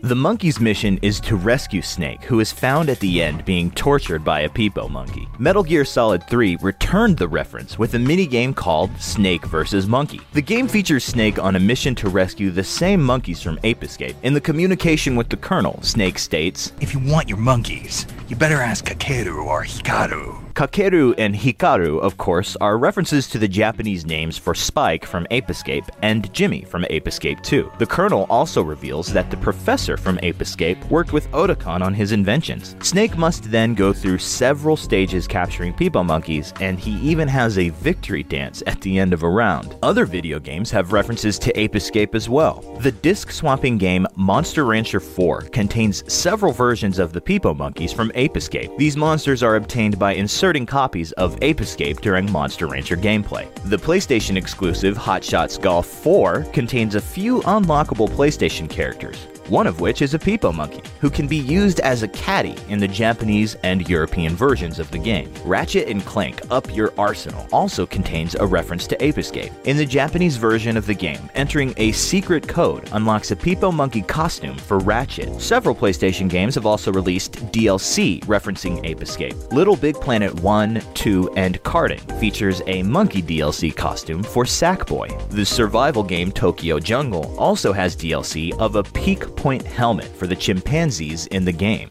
The monkey's mission is to rescue Snake, who is found at the end being tortured by a Peepo monkey. Metal Gear Solid three returned the reference with a minigame called Snake versus. Monkey. The game features Snake on a mission to rescue the same monkeys from Ape Escape. In the communication with the Colonel, Snake states, "If you want your monkeys, you better ask Kakeru or Hikaru." Kakeru and Hikaru, of course, are references to the Japanese names for Spike from Ape Escape and Jimmy from Ape Escape two. The Colonel also reveals that the Professor from Ape Escape worked with Otakon on his inventions. Snake must then go through several stages capturing Peepo monkeys, and he even has a victory dance at the end of a round. Other video games have references to Ape Escape as well. The disc-swapping game Monster Rancher four contains several versions of the Peepo monkeys from Ape Escape. These monsters are obtained by inserting Inserting copies of Ape Escape during Monster Rancher gameplay. The PlayStation exclusive Hot Shots Golf four contains a few unlockable PlayStation characters, one of which is a Peepo monkey, who can be used as a caddy in the Japanese and European versions of the game. Ratchet and Clank Up Your Arsenal also contains a reference to Ape Escape. In the Japanese version of the game, entering a secret code unlocks a Peepo monkey costume for Ratchet. Several PlayStation games have also released D L C referencing Ape Escape. Little Big Planet one, two, and Karting features a monkey D L C costume for Sackboy. The survival game Tokyo Jungle also has D L C of a peak point helmet for the chimpanzees in the game.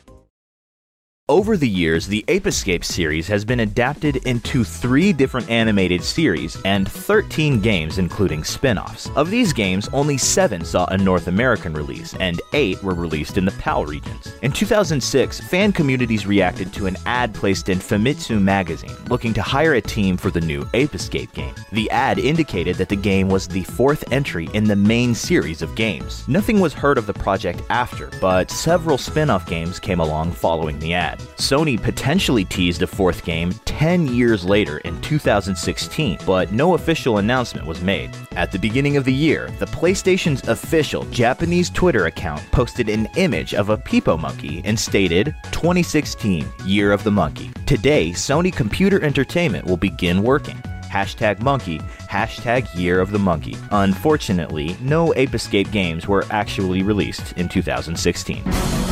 Over the years, the Ape Escape series has been adapted into three different animated series and thirteen games including spin-offs. Of these games, only seven saw a North American release, and eight were released in the PAL regions. In two thousand six, fan communities reacted to an ad placed in Famitsu magazine looking to hire a team for the new Ape Escape game. The ad indicated that the game was the fourth entry in the main series of games. Nothing was heard of the project after, but several spin-off games came along following the ad. Sony potentially teased a fourth game ten years later in two thousand sixteen, but no official announcement was made. At the beginning of the year, the PlayStation's official Japanese Twitter account posted an image of a Peepo monkey and stated, twenty sixteen, Year of the Monkey. Today, Sony Computer Entertainment will begin working. Hashtag monkey, hashtag Year of the Monkey. Unfortunately, no Ape Escape games were actually released in two thousand sixteen.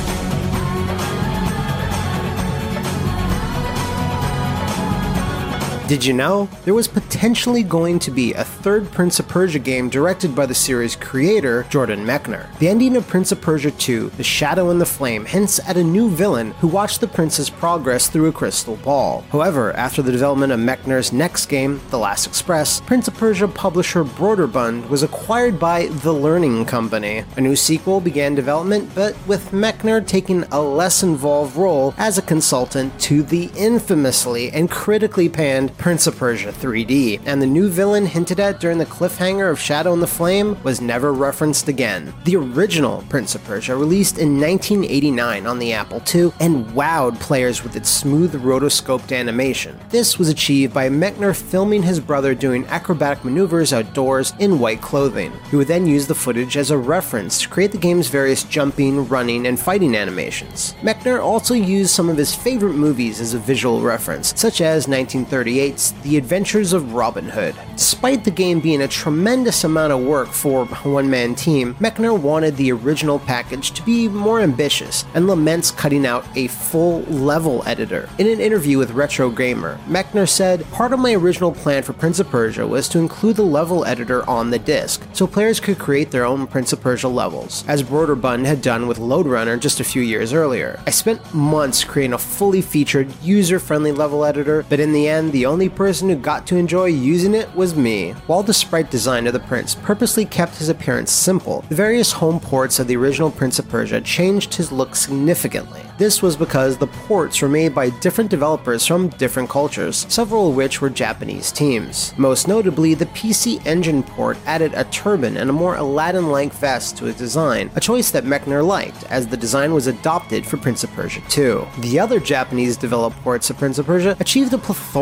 Did you know? There was potentially going to be a third Prince of Persia game directed by the series' creator, Jordan Mechner. The ending of Prince of Persia two, The Shadow and the Flame, hints at a new villain who watched the prince's progress through a crystal ball. However, after the development of Mechner's next game, The Last Express, Prince of Persia publisher Broderbund was acquired by The Learning Company. A new sequel began development, but with Mechner taking a less involved role as a consultant to the infamously and critically panned Prince of Persia three D, and the new villain hinted at during the cliffhanger of Shadow and the Flame was never referenced again. The original Prince of Persia released in nineteen eighty-nine on the Apple two and wowed players with its smooth rotoscoped animation. This was achieved by Mechner filming his brother doing acrobatic maneuvers outdoors in white clothing. He would then use the footage as a reference to create the game's various jumping, running, and fighting animations. Mechner also used some of his favorite movies as a visual reference, such as nineteen thirty-eight's The Adventures of Robin Hood. Despite the game being a tremendous amount of work for a one-man team, Mechner wanted the original package to be more ambitious and laments cutting out a full level editor. In an interview with Retro Gamer, Mechner said, "Part of my original plan for Prince of Persia was to include the level editor on the disc, so players could create their own Prince of Persia levels, as Broderbund had done with Lode Runner just a few years earlier. I spent months creating a fully featured, user-friendly level editor, but in the end, the only person who got to enjoy using it was me." While the sprite design of the prince purposely kept his appearance simple, the various home ports of the original Prince of Persia changed his look significantly. This was because the ports were made by different developers from different cultures, several of which were Japanese teams. Most notably, the P C Engine port added a turban and a more Aladdin-like vest to his design, a choice that Mechner liked, as the design was adopted for Prince of Persia two. The other Japanese developed ports of Prince of Persia achieved a plethora of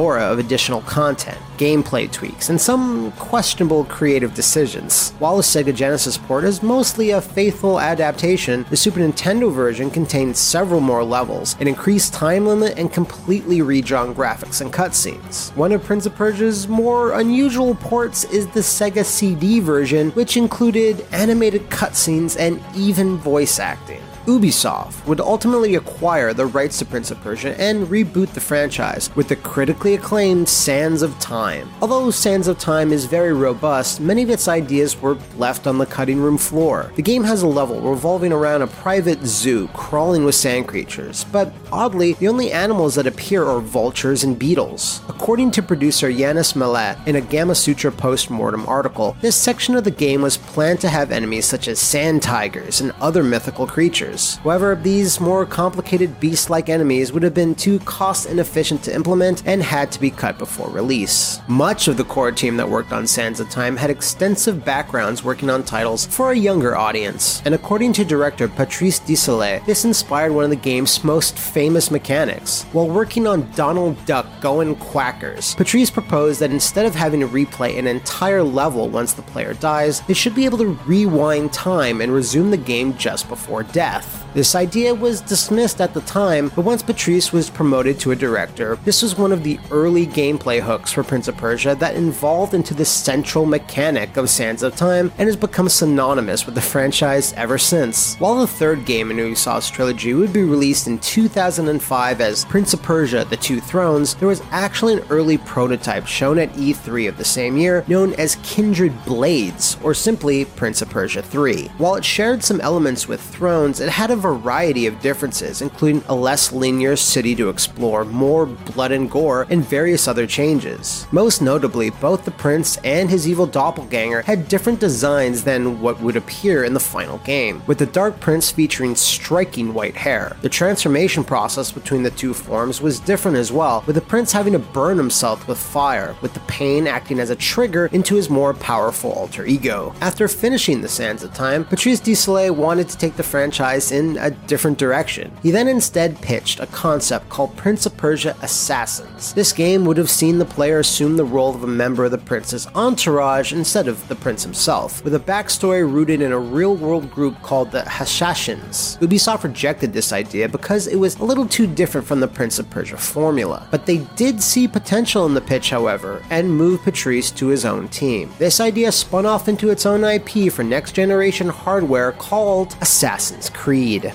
additional content, gameplay tweaks, and some questionable creative decisions. While the Sega Genesis port is mostly a faithful adaptation, the Super Nintendo version contained several more levels, an increased time limit, and completely redrawn graphics and cutscenes. One of Prince of Persia's more unusual ports is the Sega C D version, which included animated cutscenes and even voice acting. Ubisoft would ultimately acquire the rights to Prince of Persia and reboot the franchise with the critically acclaimed Sands of Time. Although Sands of Time is very robust, many of its ideas were left on the cutting room floor. The game has a level revolving around a private zoo crawling with sand creatures, but oddly, the only animals that appear are vultures and beetles. According to producer Yanis Millet in a Gamasutra post-mortem article, this section of the game was planned to have enemies such as sand tigers and other mythical creatures. However, these more complicated beast-like enemies would have been too cost-inefficient to implement and had to be cut before release. Much of the core team that worked on Sands of Time had extensive backgrounds working on titles for a younger audience, and according to director Patrice Désilets, this inspired one of the game's most famous mechanics. While working on Donald Duck Goin' Quackers, Patrice proposed that instead of having to replay an entire level once the player dies, they should be able to rewind time and resume the game just before death. This idea was dismissed at the time, but once Patrice was promoted to a director, this was one of the early gameplay hooks for Prince of Persia that evolved into the central mechanic of Sands of Time and has become synonymous with the franchise ever since. While the third game in Ubisoft's trilogy would be released in two thousand five as Prince of Persia: The Two Thrones, there was actually an early prototype shown at E three of the same year known as Kindred Blades, or simply Prince of Persia three. While it shared some elements with Thrones, it had a variety of differences, including a less linear city to explore, more blood and gore, and various other changes. Most notably, both the prince and his evil doppelganger had different designs than what would appear in the final game, with the Dark Prince featuring striking white hair. The transformation process between the two forms was different as well, with the prince having to burn himself with fire, with the pain acting as a trigger into his more powerful alter ego. After finishing the Sands of Time, Patrice Désilets wanted to take the franchise in a different direction. He then instead pitched a concept called Prince of Persia Assassins. This game would have seen the player assume the role of a member of the prince's entourage instead of the prince himself, with a backstory rooted in a real-world group called the Hashashins. Ubisoft rejected this idea because it was a little too different from the Prince of Persia formula, but they did see potential in the pitch, however, and moved Patrice to his own team. This idea spun off into its own I P for next-generation hardware called Assassin's Creed.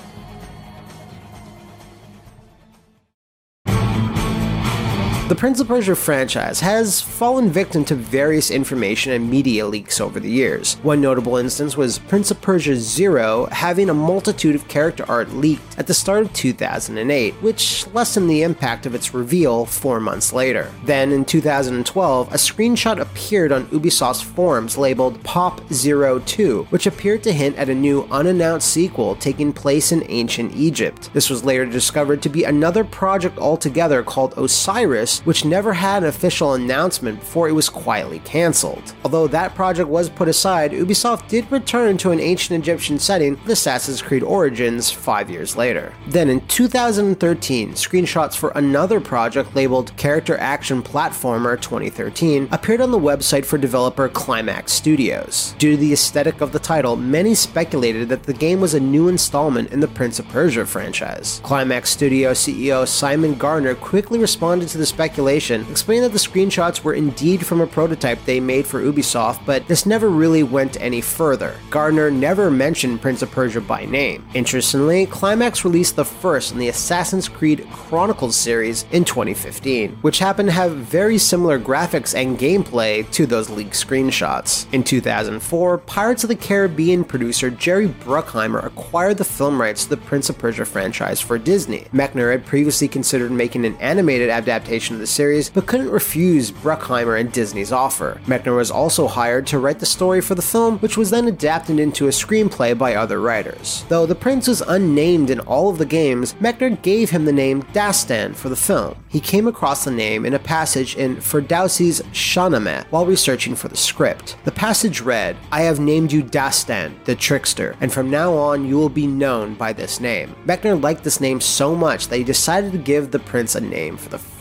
The Prince of Persia franchise has fallen victim to various information and media leaks over the years. One notable instance was Prince of Persia Zero having a multitude of character art leaked at the start of two thousand eight, which lessened the impact of its reveal four months later. Then, in two thousand twelve, a screenshot appeared on Ubisoft's forums labeled Pop Zero two, which appeared to hint at a new unannounced sequel taking place in ancient Egypt. This was later discovered to be another project altogether called Osiris, which never had an official announcement before it was quietly cancelled. Although that project was put aside, Ubisoft did return to an ancient Egyptian setting with Assassin's Creed Origins five years later. Then in two thousand thirteen, screenshots for another project labeled Character Action Platformer twenty thirteen appeared on the website for developer Climax Studios. Due to the aesthetic of the title, many speculated that the game was a new installment in the Prince of Persia franchise. Climax Studio C E O Simon Gardner quickly responded to the speculation, explaining that the screenshots were indeed from a prototype they made for Ubisoft, but this never really went any further. Gardner never mentioned Prince of Persia by name. Interestingly, Climax released the first in the Assassin's Creed Chronicles series in twenty fifteen, which happened to have very similar graphics and gameplay to those leaked screenshots. In two thousand four, Pirates of the Caribbean producer Jerry Bruckheimer acquired the film rights to the Prince of Persia franchise for Disney. Mechner had previously considered making an animated adaptation of the series, but couldn't refuse Bruckheimer and Disney's offer. Mechner was also hired to write the story for the film, which was then adapted into a screenplay by other writers. Though the prince was unnamed in all of the games, Mechner gave him the name Dastan for the film. He came across the name in a passage in Ferdowsi's Shahnameh while researching for the script. The passage read, "I have named you Dastan, the trickster, and from now on you will be known by this name." Mechner liked this name so much that he decided to give the prince a name for the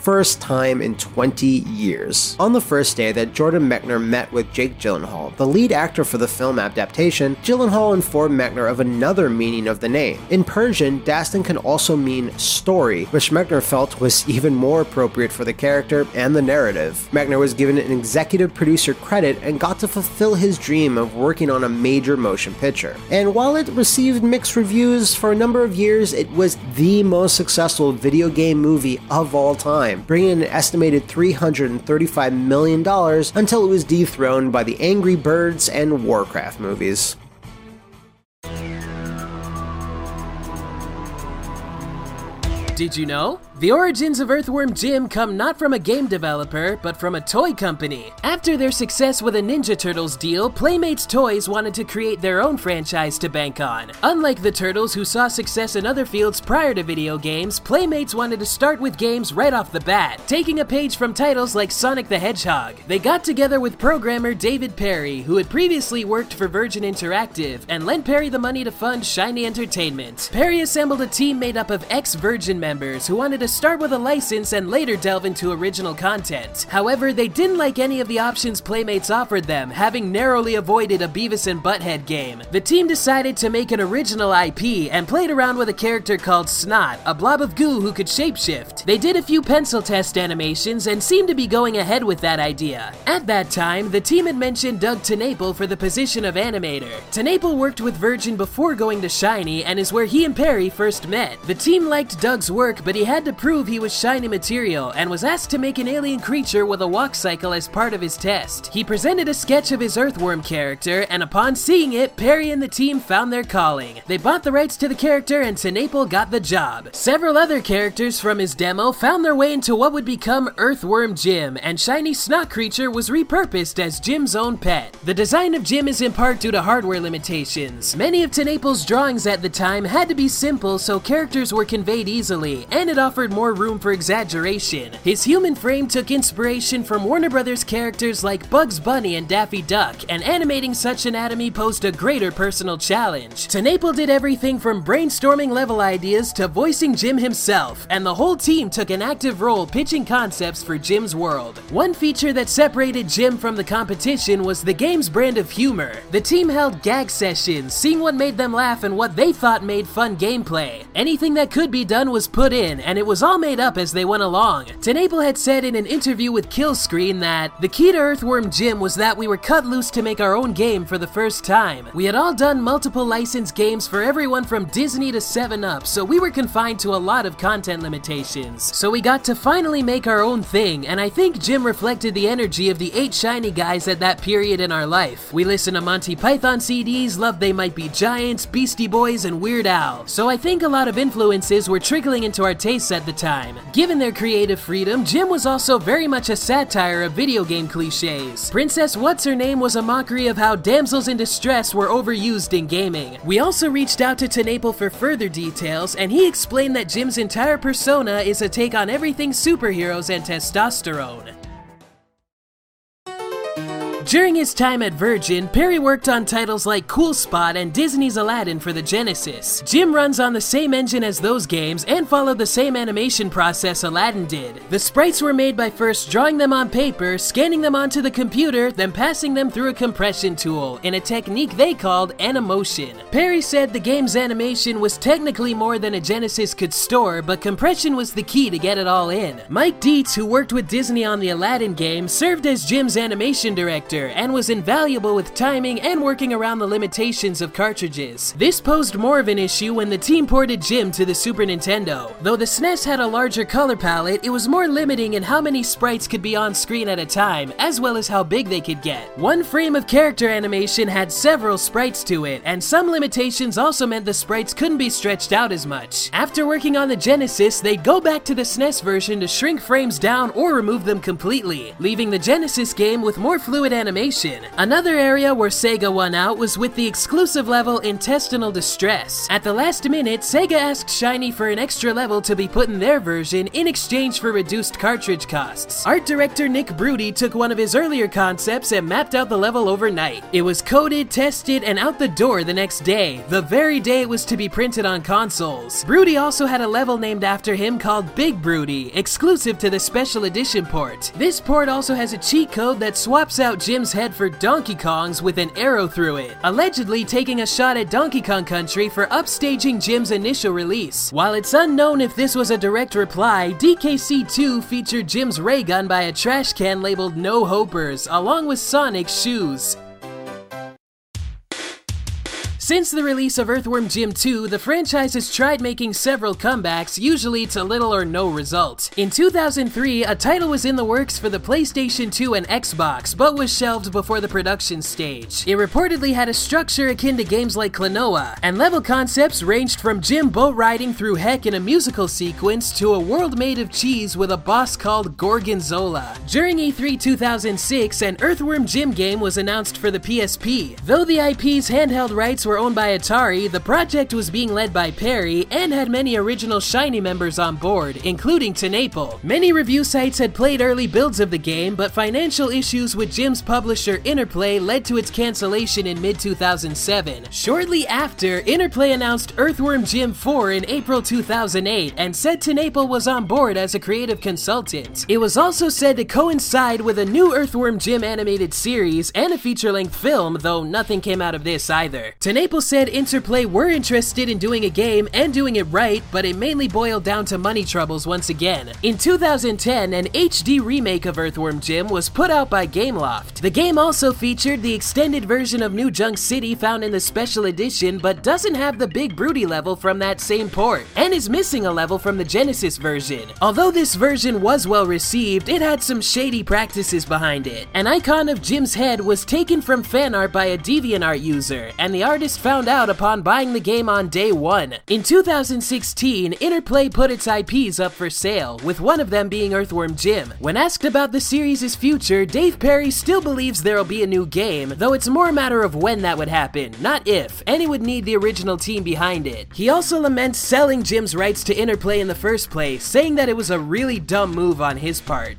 first time in twenty years. On the first day that Jordan Mechner met with Jake Gyllenhaal, the lead actor for the film adaptation, Gyllenhaal informed Mechner of another meaning of the name. In Persian, Dastan can also mean story, which Mechner felt was even more appropriate for the character and the narrative. Mechner was given an executive producer credit and got to fulfill his dream of working on a major motion picture. And while it received mixed reviews for a number of years, it was the most successful video game movie of all time, bringing in an estimated three hundred thirty-five million dollars until it was dethroned by the Angry Birds and Warcraft movies. Did you know? The origins of Earthworm Jim come not from a game developer, but from a toy company. After their success with a Ninja Turtles deal, Playmates Toys wanted to create their own franchise to bank on. Unlike the Turtles, who saw success in other fields prior to video games, Playmates wanted to start with games right off the bat, taking a page from titles like Sonic the Hedgehog. They got together with programmer David Perry, who had previously worked for Virgin Interactive, and lent Perry the money to fund Shiny Entertainment. Perry assembled a team made up of ex-Virgin members who wanted to start with a license and later delve into original content. However, they didn't like any of the options Playmates offered them, having narrowly avoided a Beavis and Butthead game. The team decided to make an original I P and played around with a character called Snot, a blob of goo who could shapeshift. They did a few pencil test animations and seemed to be going ahead with that idea. At that time, the team had mentioned Doug TenNapel for the position of animator. TenNapel worked with Virgin before going to Shiny and is where he and Perry first met. The team liked Doug's work, but he had to prove he was Shiny material and was asked to make an alien creature with a walk cycle as part of his test. He presented a sketch of his Earthworm character, and upon seeing it, Perry and the team found their calling. They bought the rights to the character and TenNapel got the job. Several other characters from his demo found their way into what would become Earthworm Jim, and Shiny Snot Creature was repurposed as Jim's own pet. The design of Jim is in part due to hardware limitations. Many of TenNapel's drawings at the time had to be simple so characters were conveyed easily, and it offered more room for exaggeration. His human frame took inspiration from Warner Brothers characters like Bugs Bunny and Daffy Duck, and animating such anatomy posed a greater personal challenge. TenNapel did everything from brainstorming level ideas to voicing Jim himself, and the whole team took an active role pitching concepts for Jim's world. One feature that separated Jim from the competition was the game's brand of humor. The team held gag sessions, seeing what made them laugh and what they thought made fun gameplay. Anything that could be done was put in, and it was all made up as they went along. TenNapel had said in an interview with Killscreen that the key to Earthworm Jim was that we were cut loose to make our own game for the first time. We had all done multiple licensed games for everyone from Disney to seven up, so we were confined to a lot of content limitations. So we got to finally make our own thing, and I think Jim reflected the energy of the eight Shiny guys at that period in our life. We listened to Monty Python C Ds, loved They Might Be Giants, Beastie Boys, and Weird Al. So I think a lot of influences were trickling into our tastes at the time. Given their creative freedom, Jim was also very much a satire of video game cliches. Princess What's-Her-Name was a mockery of how damsels in distress were overused in gaming. We also reached out to TenNapel for further details, and he explained that Jim's entire persona is a take on everything superheroes and testosterone. During his time at Virgin, Perry worked on titles like Cool Spot and Disney's Aladdin for the Genesis. Jim runs on the same engine as those games and followed the same animation process Aladdin did. The sprites were made by first drawing them on paper, scanning them onto the computer, then passing them through a compression tool in a technique they called Animotion. Perry said the game's animation was technically more than a Genesis could store, but compression was the key to get it all in. Mike Dietz, who worked with Disney on the Aladdin game, served as Jim's animation director and was invaluable with timing and working around the limitations of cartridges. This posed more of an issue when the team ported Jim to the Super Nintendo. Though the S N E S had a larger color palette, it was more limiting in how many sprites could be on screen at a time, as well as how big they could get. One frame of character animation had several sprites to it, and some limitations also meant the sprites couldn't be stretched out as much. After working on the Genesis, they'd go back to the S N E S version to shrink frames down or remove them completely, leaving the Genesis game with more fluid animation animation. Another area where Sega won out was with the exclusive level Intestinal Distress. At the last minute, Sega asked Shiny for an extra level to be put in their version in exchange for reduced cartridge costs. Art director Nick Brudi took one of his earlier concepts and mapped out the level overnight. It was coded, tested, and out the door the next day, the very day it was to be printed on consoles. Brudi also had a level named after him called Big Brudi, exclusive to the Special Edition port. This port also has a cheat code that swaps out Jim's head for Donkey Kong's with an arrow through it, allegedly taking a shot at Donkey Kong Country for upstaging Jim's initial release. While it's unknown if this was a direct reply, D K C two featured Jim's ray gun by a trash can labeled No Hopers, along with Sonic's shoes. Since the release of Earthworm Jim two, the franchise has tried making several comebacks, usually to little or no result. In two thousand three, a title was in the works for the PlayStation two and Xbox, but was shelved before the production stage. It reportedly had a structure akin to games like Klonoa, and level concepts ranged from Jim boat riding through heck in a musical sequence to a world made of cheese with a boss called Gorgonzola. During E three two thousand six, an Earthworm Jim game was announced for the P S P. Though the I P's handheld rights were owned by Atari, the project was being led by Perry and had many original Shiny members on board, including Tenaple. Many review sites had played early builds of the game, but financial issues with Jim's publisher Interplay led to its cancellation in mid two thousand seven. Shortly after, Interplay announced Earthworm Jim four in April two thousand eight and said Tenaple was on board as a creative consultant. It was also said to coincide with a new Earthworm Jim animated series and a feature-length film, though nothing came out of this either. Tenaple said Interplay were interested in doing a game and doing it right, but it mainly boiled down to money troubles once again. In two thousand ten, an H D remake of Earthworm Jim was put out by Gameloft. The game also featured the extended version of New Junk City found in the Special Edition, but doesn't have the Big Brudi level from that same port, and is missing a level from the Genesis version. Although this version was well received, it had some shady practices behind it. An icon of Jim's head was taken from fan art by a DeviantArt user, and the artist found out upon buying the game on day one. In two thousand sixteen, Interplay put its I Ps up for sale, with one of them being Earthworm Jim. When asked about the series' future, Dave Perry still believes there'll be a new game, though it's more a matter of when that would happen, not if, and it would need the original team behind it. He also laments selling Jim's rights to Interplay in the first place, saying that it was a really dumb move on his part.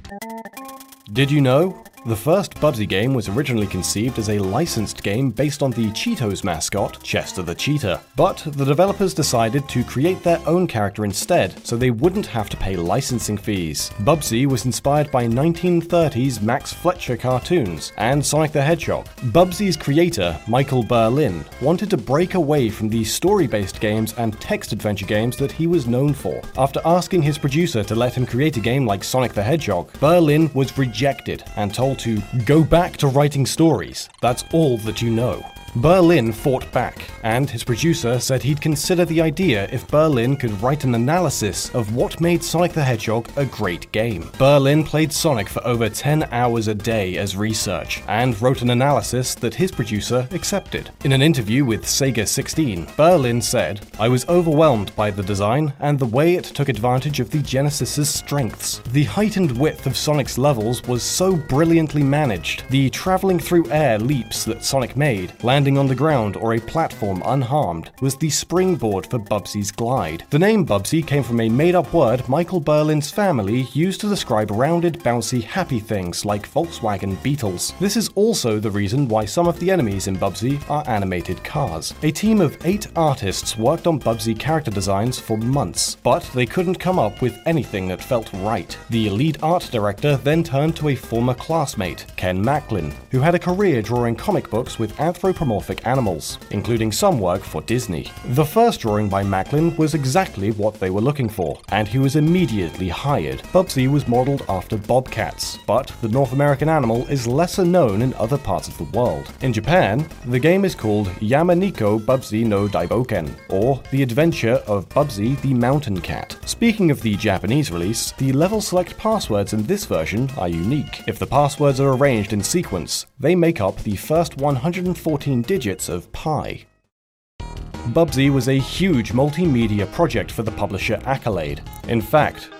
Did you know? The first Bubsy game was originally conceived as a licensed game based on the Cheetos mascot, Chester the Cheetah. But the developers decided to create their own character instead, so they wouldn't have to pay licensing fees. Bubsy was inspired by nineteen thirties Max Fletcher cartoons and Sonic the Hedgehog. Bubsy's creator, Michael Berlin, wanted to break away from the story-based games and text-adventure games that he was known for. After asking his producer to let him create a game like Sonic the Hedgehog, Berlin was rejected and told to go back to writing stories. That's all that you know. Berlin fought back, and his producer said he'd consider the idea if Berlin could write an analysis of what made Sonic the Hedgehog a great game. Berlin played Sonic for over ten hours a day as research, and wrote an analysis that his producer accepted. In an interview with Sega sixteen, Berlin said, "I was overwhelmed by the design and the way it took advantage of the Genesis's strengths. The heightened width of Sonic's levels was so brilliantly managed. The traveling through air leaps that Sonic made, landing on the ground or a platform unharmed, was the springboard for Bubsy's glide." The name Bubsy came from a made-up word Michael Berlin's family used to describe rounded, bouncy, happy things like Volkswagen Beetles. This is also the reason why some of the enemies in Bubsy are animated cars. A team of eight artists worked on Bubsy character designs for months, but they couldn't come up with anything that felt right. The lead art director then turned to a former classmate, Ken Macklin, who had a career drawing comic books with anthropomorphic animals, including some work for Disney. The first drawing by Macklin was exactly what they were looking for, and he was immediately hired. Bubsy was modeled after bobcats, but the North American animal is lesser known in other parts of the world. In Japan, the game is called Yamaniko Bubsy no Daiboken, or The Adventure of Bubsy the Mountain Cat. Speaking of the Japanese release, the level select passwords in this version are unique. If the passwords are arranged in sequence, they make up the first one hundred fourteen digits of pi. Bubsy was a huge multimedia project for the publisher Accolade. In fact,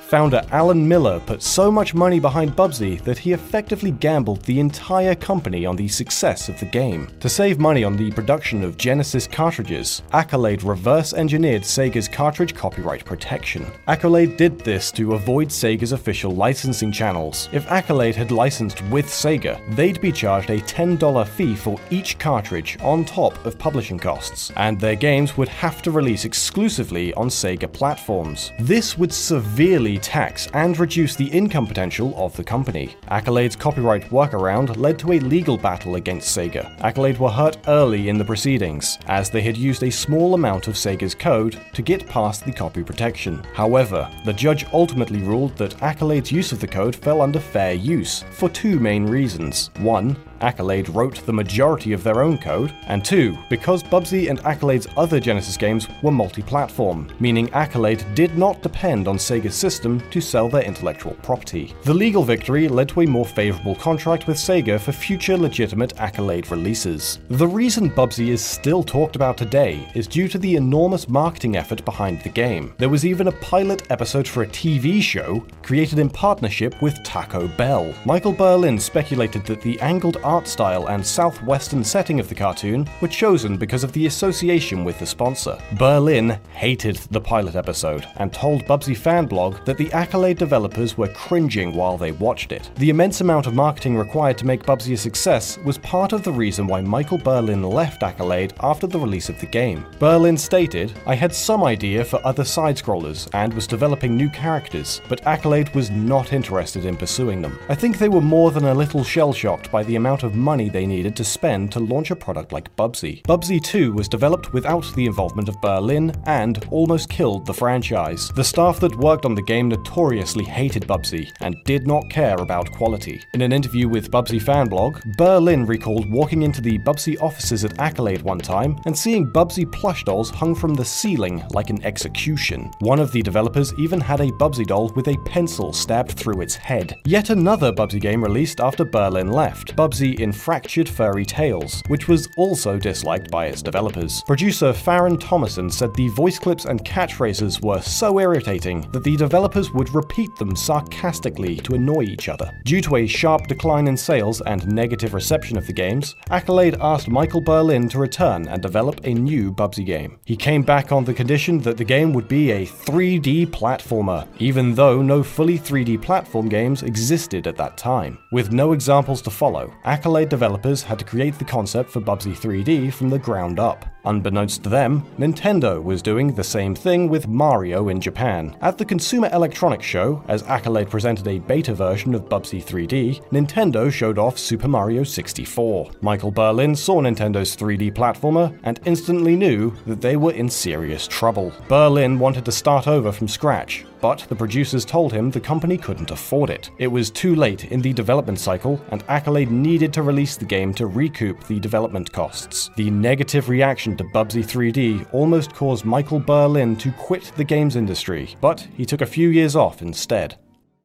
Founder Alan Miller put so much money behind Bubsy that he effectively gambled the entire company on the success of the game. To save money on the production of Genesis cartridges, Accolade reverse-engineered Sega's cartridge copyright protection. Accolade did this to avoid Sega's official licensing channels. If Accolade had licensed with Sega, they'd be charged a ten dollar fee for each cartridge on top of publishing costs, and their games would have to release exclusively on Sega platforms. This would severely tax and reduce the income potential of the company. Accolade's copyright workaround led to a legal battle against Sega. Accolade were hurt early in the proceedings, as they had used a small amount of Sega's code to get past the copy protection. However, the judge ultimately ruled that Accolade's use of the code fell under fair use, for two main reasons. One, Accolade wrote the majority of their own code, and two, because Bubsy and Accolade's other Genesis games were multi-platform, meaning Accolade did not depend on Sega's system to sell their intellectual property. The legal victory led to a more favorable contract with Sega for future legitimate Accolade releases. The reason Bubsy is still talked about today is due to the enormous marketing effort behind the game. There was even a pilot episode for a T V show created in partnership with Taco Bell. Michael Berlin speculated that the angled art style and southwestern setting of the cartoon were chosen because of the association with the sponsor. Berlin hated the pilot episode and told Bubsy Fanblog that the Accolade developers were cringing while they watched it. The immense amount of marketing required to make Bubsy a success was part of the reason why Michael Berlin left Accolade after the release of the game. Berlin stated, "I had some idea for other side-scrollers and was developing new characters, but Accolade was not interested in pursuing them. I think they were more than a little shell-shocked by the amount of money they needed to spend to launch a product like Bubsy." Bubsy two was developed without the involvement of Berlin and almost killed the franchise. The staff that worked on the game notoriously hated Bubsy and did not care about quality. In an interview with Bubsy Fanblog, Berlin recalled walking into the Bubsy offices at Accolade one time and seeing Bubsy plush dolls hung from the ceiling like an execution. One of the developers even had a Bubsy doll with a pencil stabbed through its head. Yet another Bubsy game released after Berlin left, Bubsy in Fractured Furry Tales, which was also disliked by its developers. Producer Farron Thomason said the voice clips and catchphrases were so irritating that the developers would repeat them sarcastically to annoy each other. Due to a sharp decline in sales and negative reception of the games, Accolade asked Michael Berlin to return and develop a new Bubsy game. He came back on the condition that the game would be a three D platformer, even though no fully three D platform games existed at that time. With no examples to follow, Accolade developers had to create the concept for Bubsy three D from the ground up. Unbeknownst to them, Nintendo was doing the same thing with Mario in Japan. At the Consumer Electronics Show, as Accolade presented a beta version of Bubsy three D, Nintendo showed off Super Mario sixty-four. Michael Berlin saw Nintendo's three D platformer and instantly knew that they were in serious trouble. Berlin wanted to start over from scratch, but the producers told him the company couldn't afford it. It was too late in the development cycle, and Accolade needed to release the game to recoup the development costs. The negative reaction to Bubsy three D almost caused Michael Berlin to quit the games industry, but he took a few years off instead.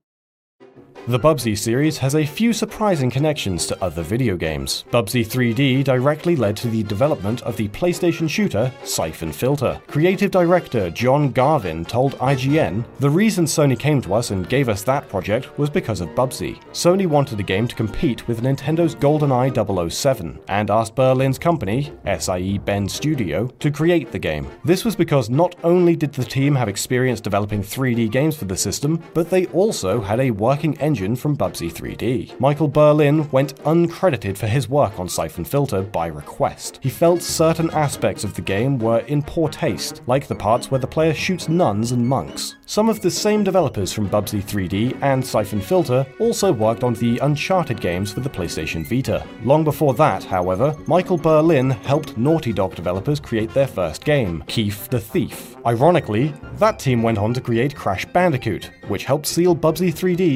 The Bubsy series has a few surprising connections to other video games. Bubsy three D directly led to the development of the PlayStation shooter Siphon Filter. Creative director John Garvin told I G N, "The reason Sony came to us and gave us that project was because of Bubsy. Sony wanted a game to compete with Nintendo's GoldenEye double oh seven, and asked Berlin's company, S I E Bend Studio, to create the game. This was because not only did the team have experience developing three D games for the system, but they also had a working engine from Bubsy three D. Michael Berlin went uncredited for his work on Siphon Filter by request. He felt certain aspects of the game were in poor taste, like the parts where the player shoots nuns and monks. Some of the same developers from Bubsy three D and Siphon Filter also worked on the Uncharted games for the PlayStation Vita. Long before that, however, Michael Berlin helped Naughty Dog developers create their first game, Keef the Thief. Ironically, that team went on to create Crash Bandicoot, which helped seal Bubsy three D's fate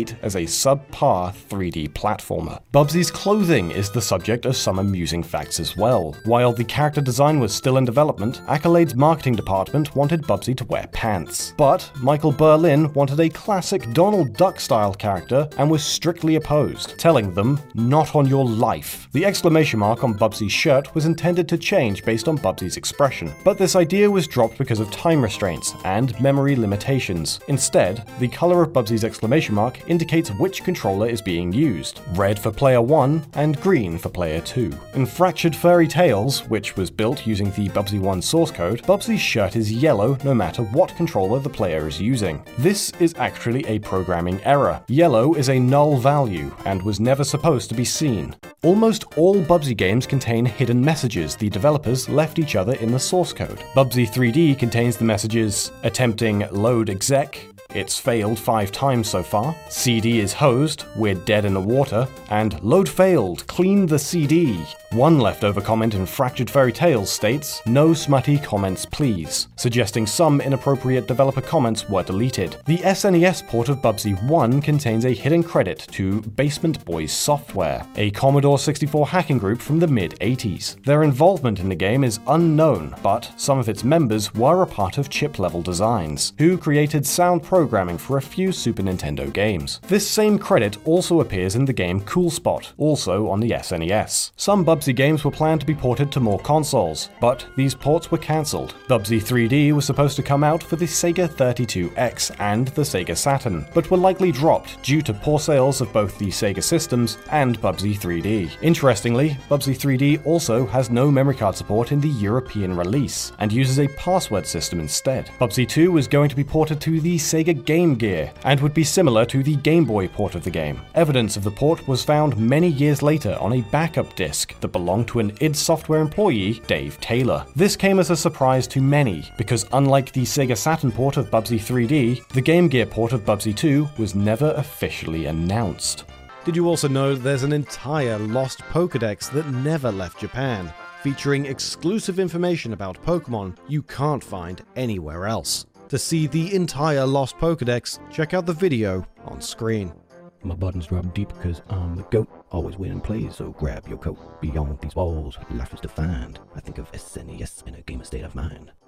eight as a subpar three D platformer. Bubsy's clothing is the subject of some amusing facts as well. While the character design was still in development, Accolade's marketing department wanted Bubsy to wear pants. But Michael Berlin wanted a classic Donald Duck-style character and was strictly opposed, telling them, "Not on your life." The exclamation mark on Bubsy's shirt was intended to change based on Bubsy's expression, but this idea was dropped because of time restraints and memory limitations. Instead, the color of Bubsy's exclamation mark indicates which controller is being used, red for player one and green for player two. In Fractured Furry Tales, which was built using the Bubsy one source code, Bubsy's shirt is yellow no matter what controller the player is using. This is actually a programming error. Yellow is a null value and was never supposed to be seen. Almost all Bubsy games contain hidden messages the developers left each other in the source code. Bubsy three D contains the messages attempting load exec, it's failed five times so far, C D is hosed, we're dead in the water, and load failed, clean the C D. One leftover comment in Fractured Fairy Tales states, "No smutty comments please," suggesting some inappropriate developer comments were deleted. The S N E S port of Bubsy one contains a hidden credit to Basement Boys Software, a Commodore sixty-four hacking group from the mid eighties. Their involvement in the game is unknown, but some of its members were a part of chip-level designs, who created sound programming for a few Super Nintendo games. This same credit also appears in the game Cool Spot, also on the S N E S. Some Bubsy games were planned to be ported to more consoles, but these ports were cancelled. Bubsy three D was supposed to come out for the Sega thirty-two X and the Sega Saturn, but were likely dropped due to poor sales of both the Sega systems and Bubsy three D. Interestingly, Bubsy three D also has no memory card support in the European release, and uses a password system instead. Bubsy two was going to be ported to the Sega Game Gear, and would be similar to the Game Boy port of the game. Evidence of the port was found many years later on a backup disc that belonged to an id Software employee, Dave Taylor. This came as a surprise to many, because unlike the Sega Saturn port of Bubsy three D, the Game Gear port of Bubsy two was never officially announced. Did you also know there's an entire Lost Pokédex that never left Japan, featuring exclusive information about Pokemon you can't find anywhere else? To see the entire Lost Pokédex, check out the video on screen. My buttons drop deep because I'm the GOAT. Always win and play, so grab your coat. Beyond these walls, life is defined. I think of S N E S in a gamer state of mind.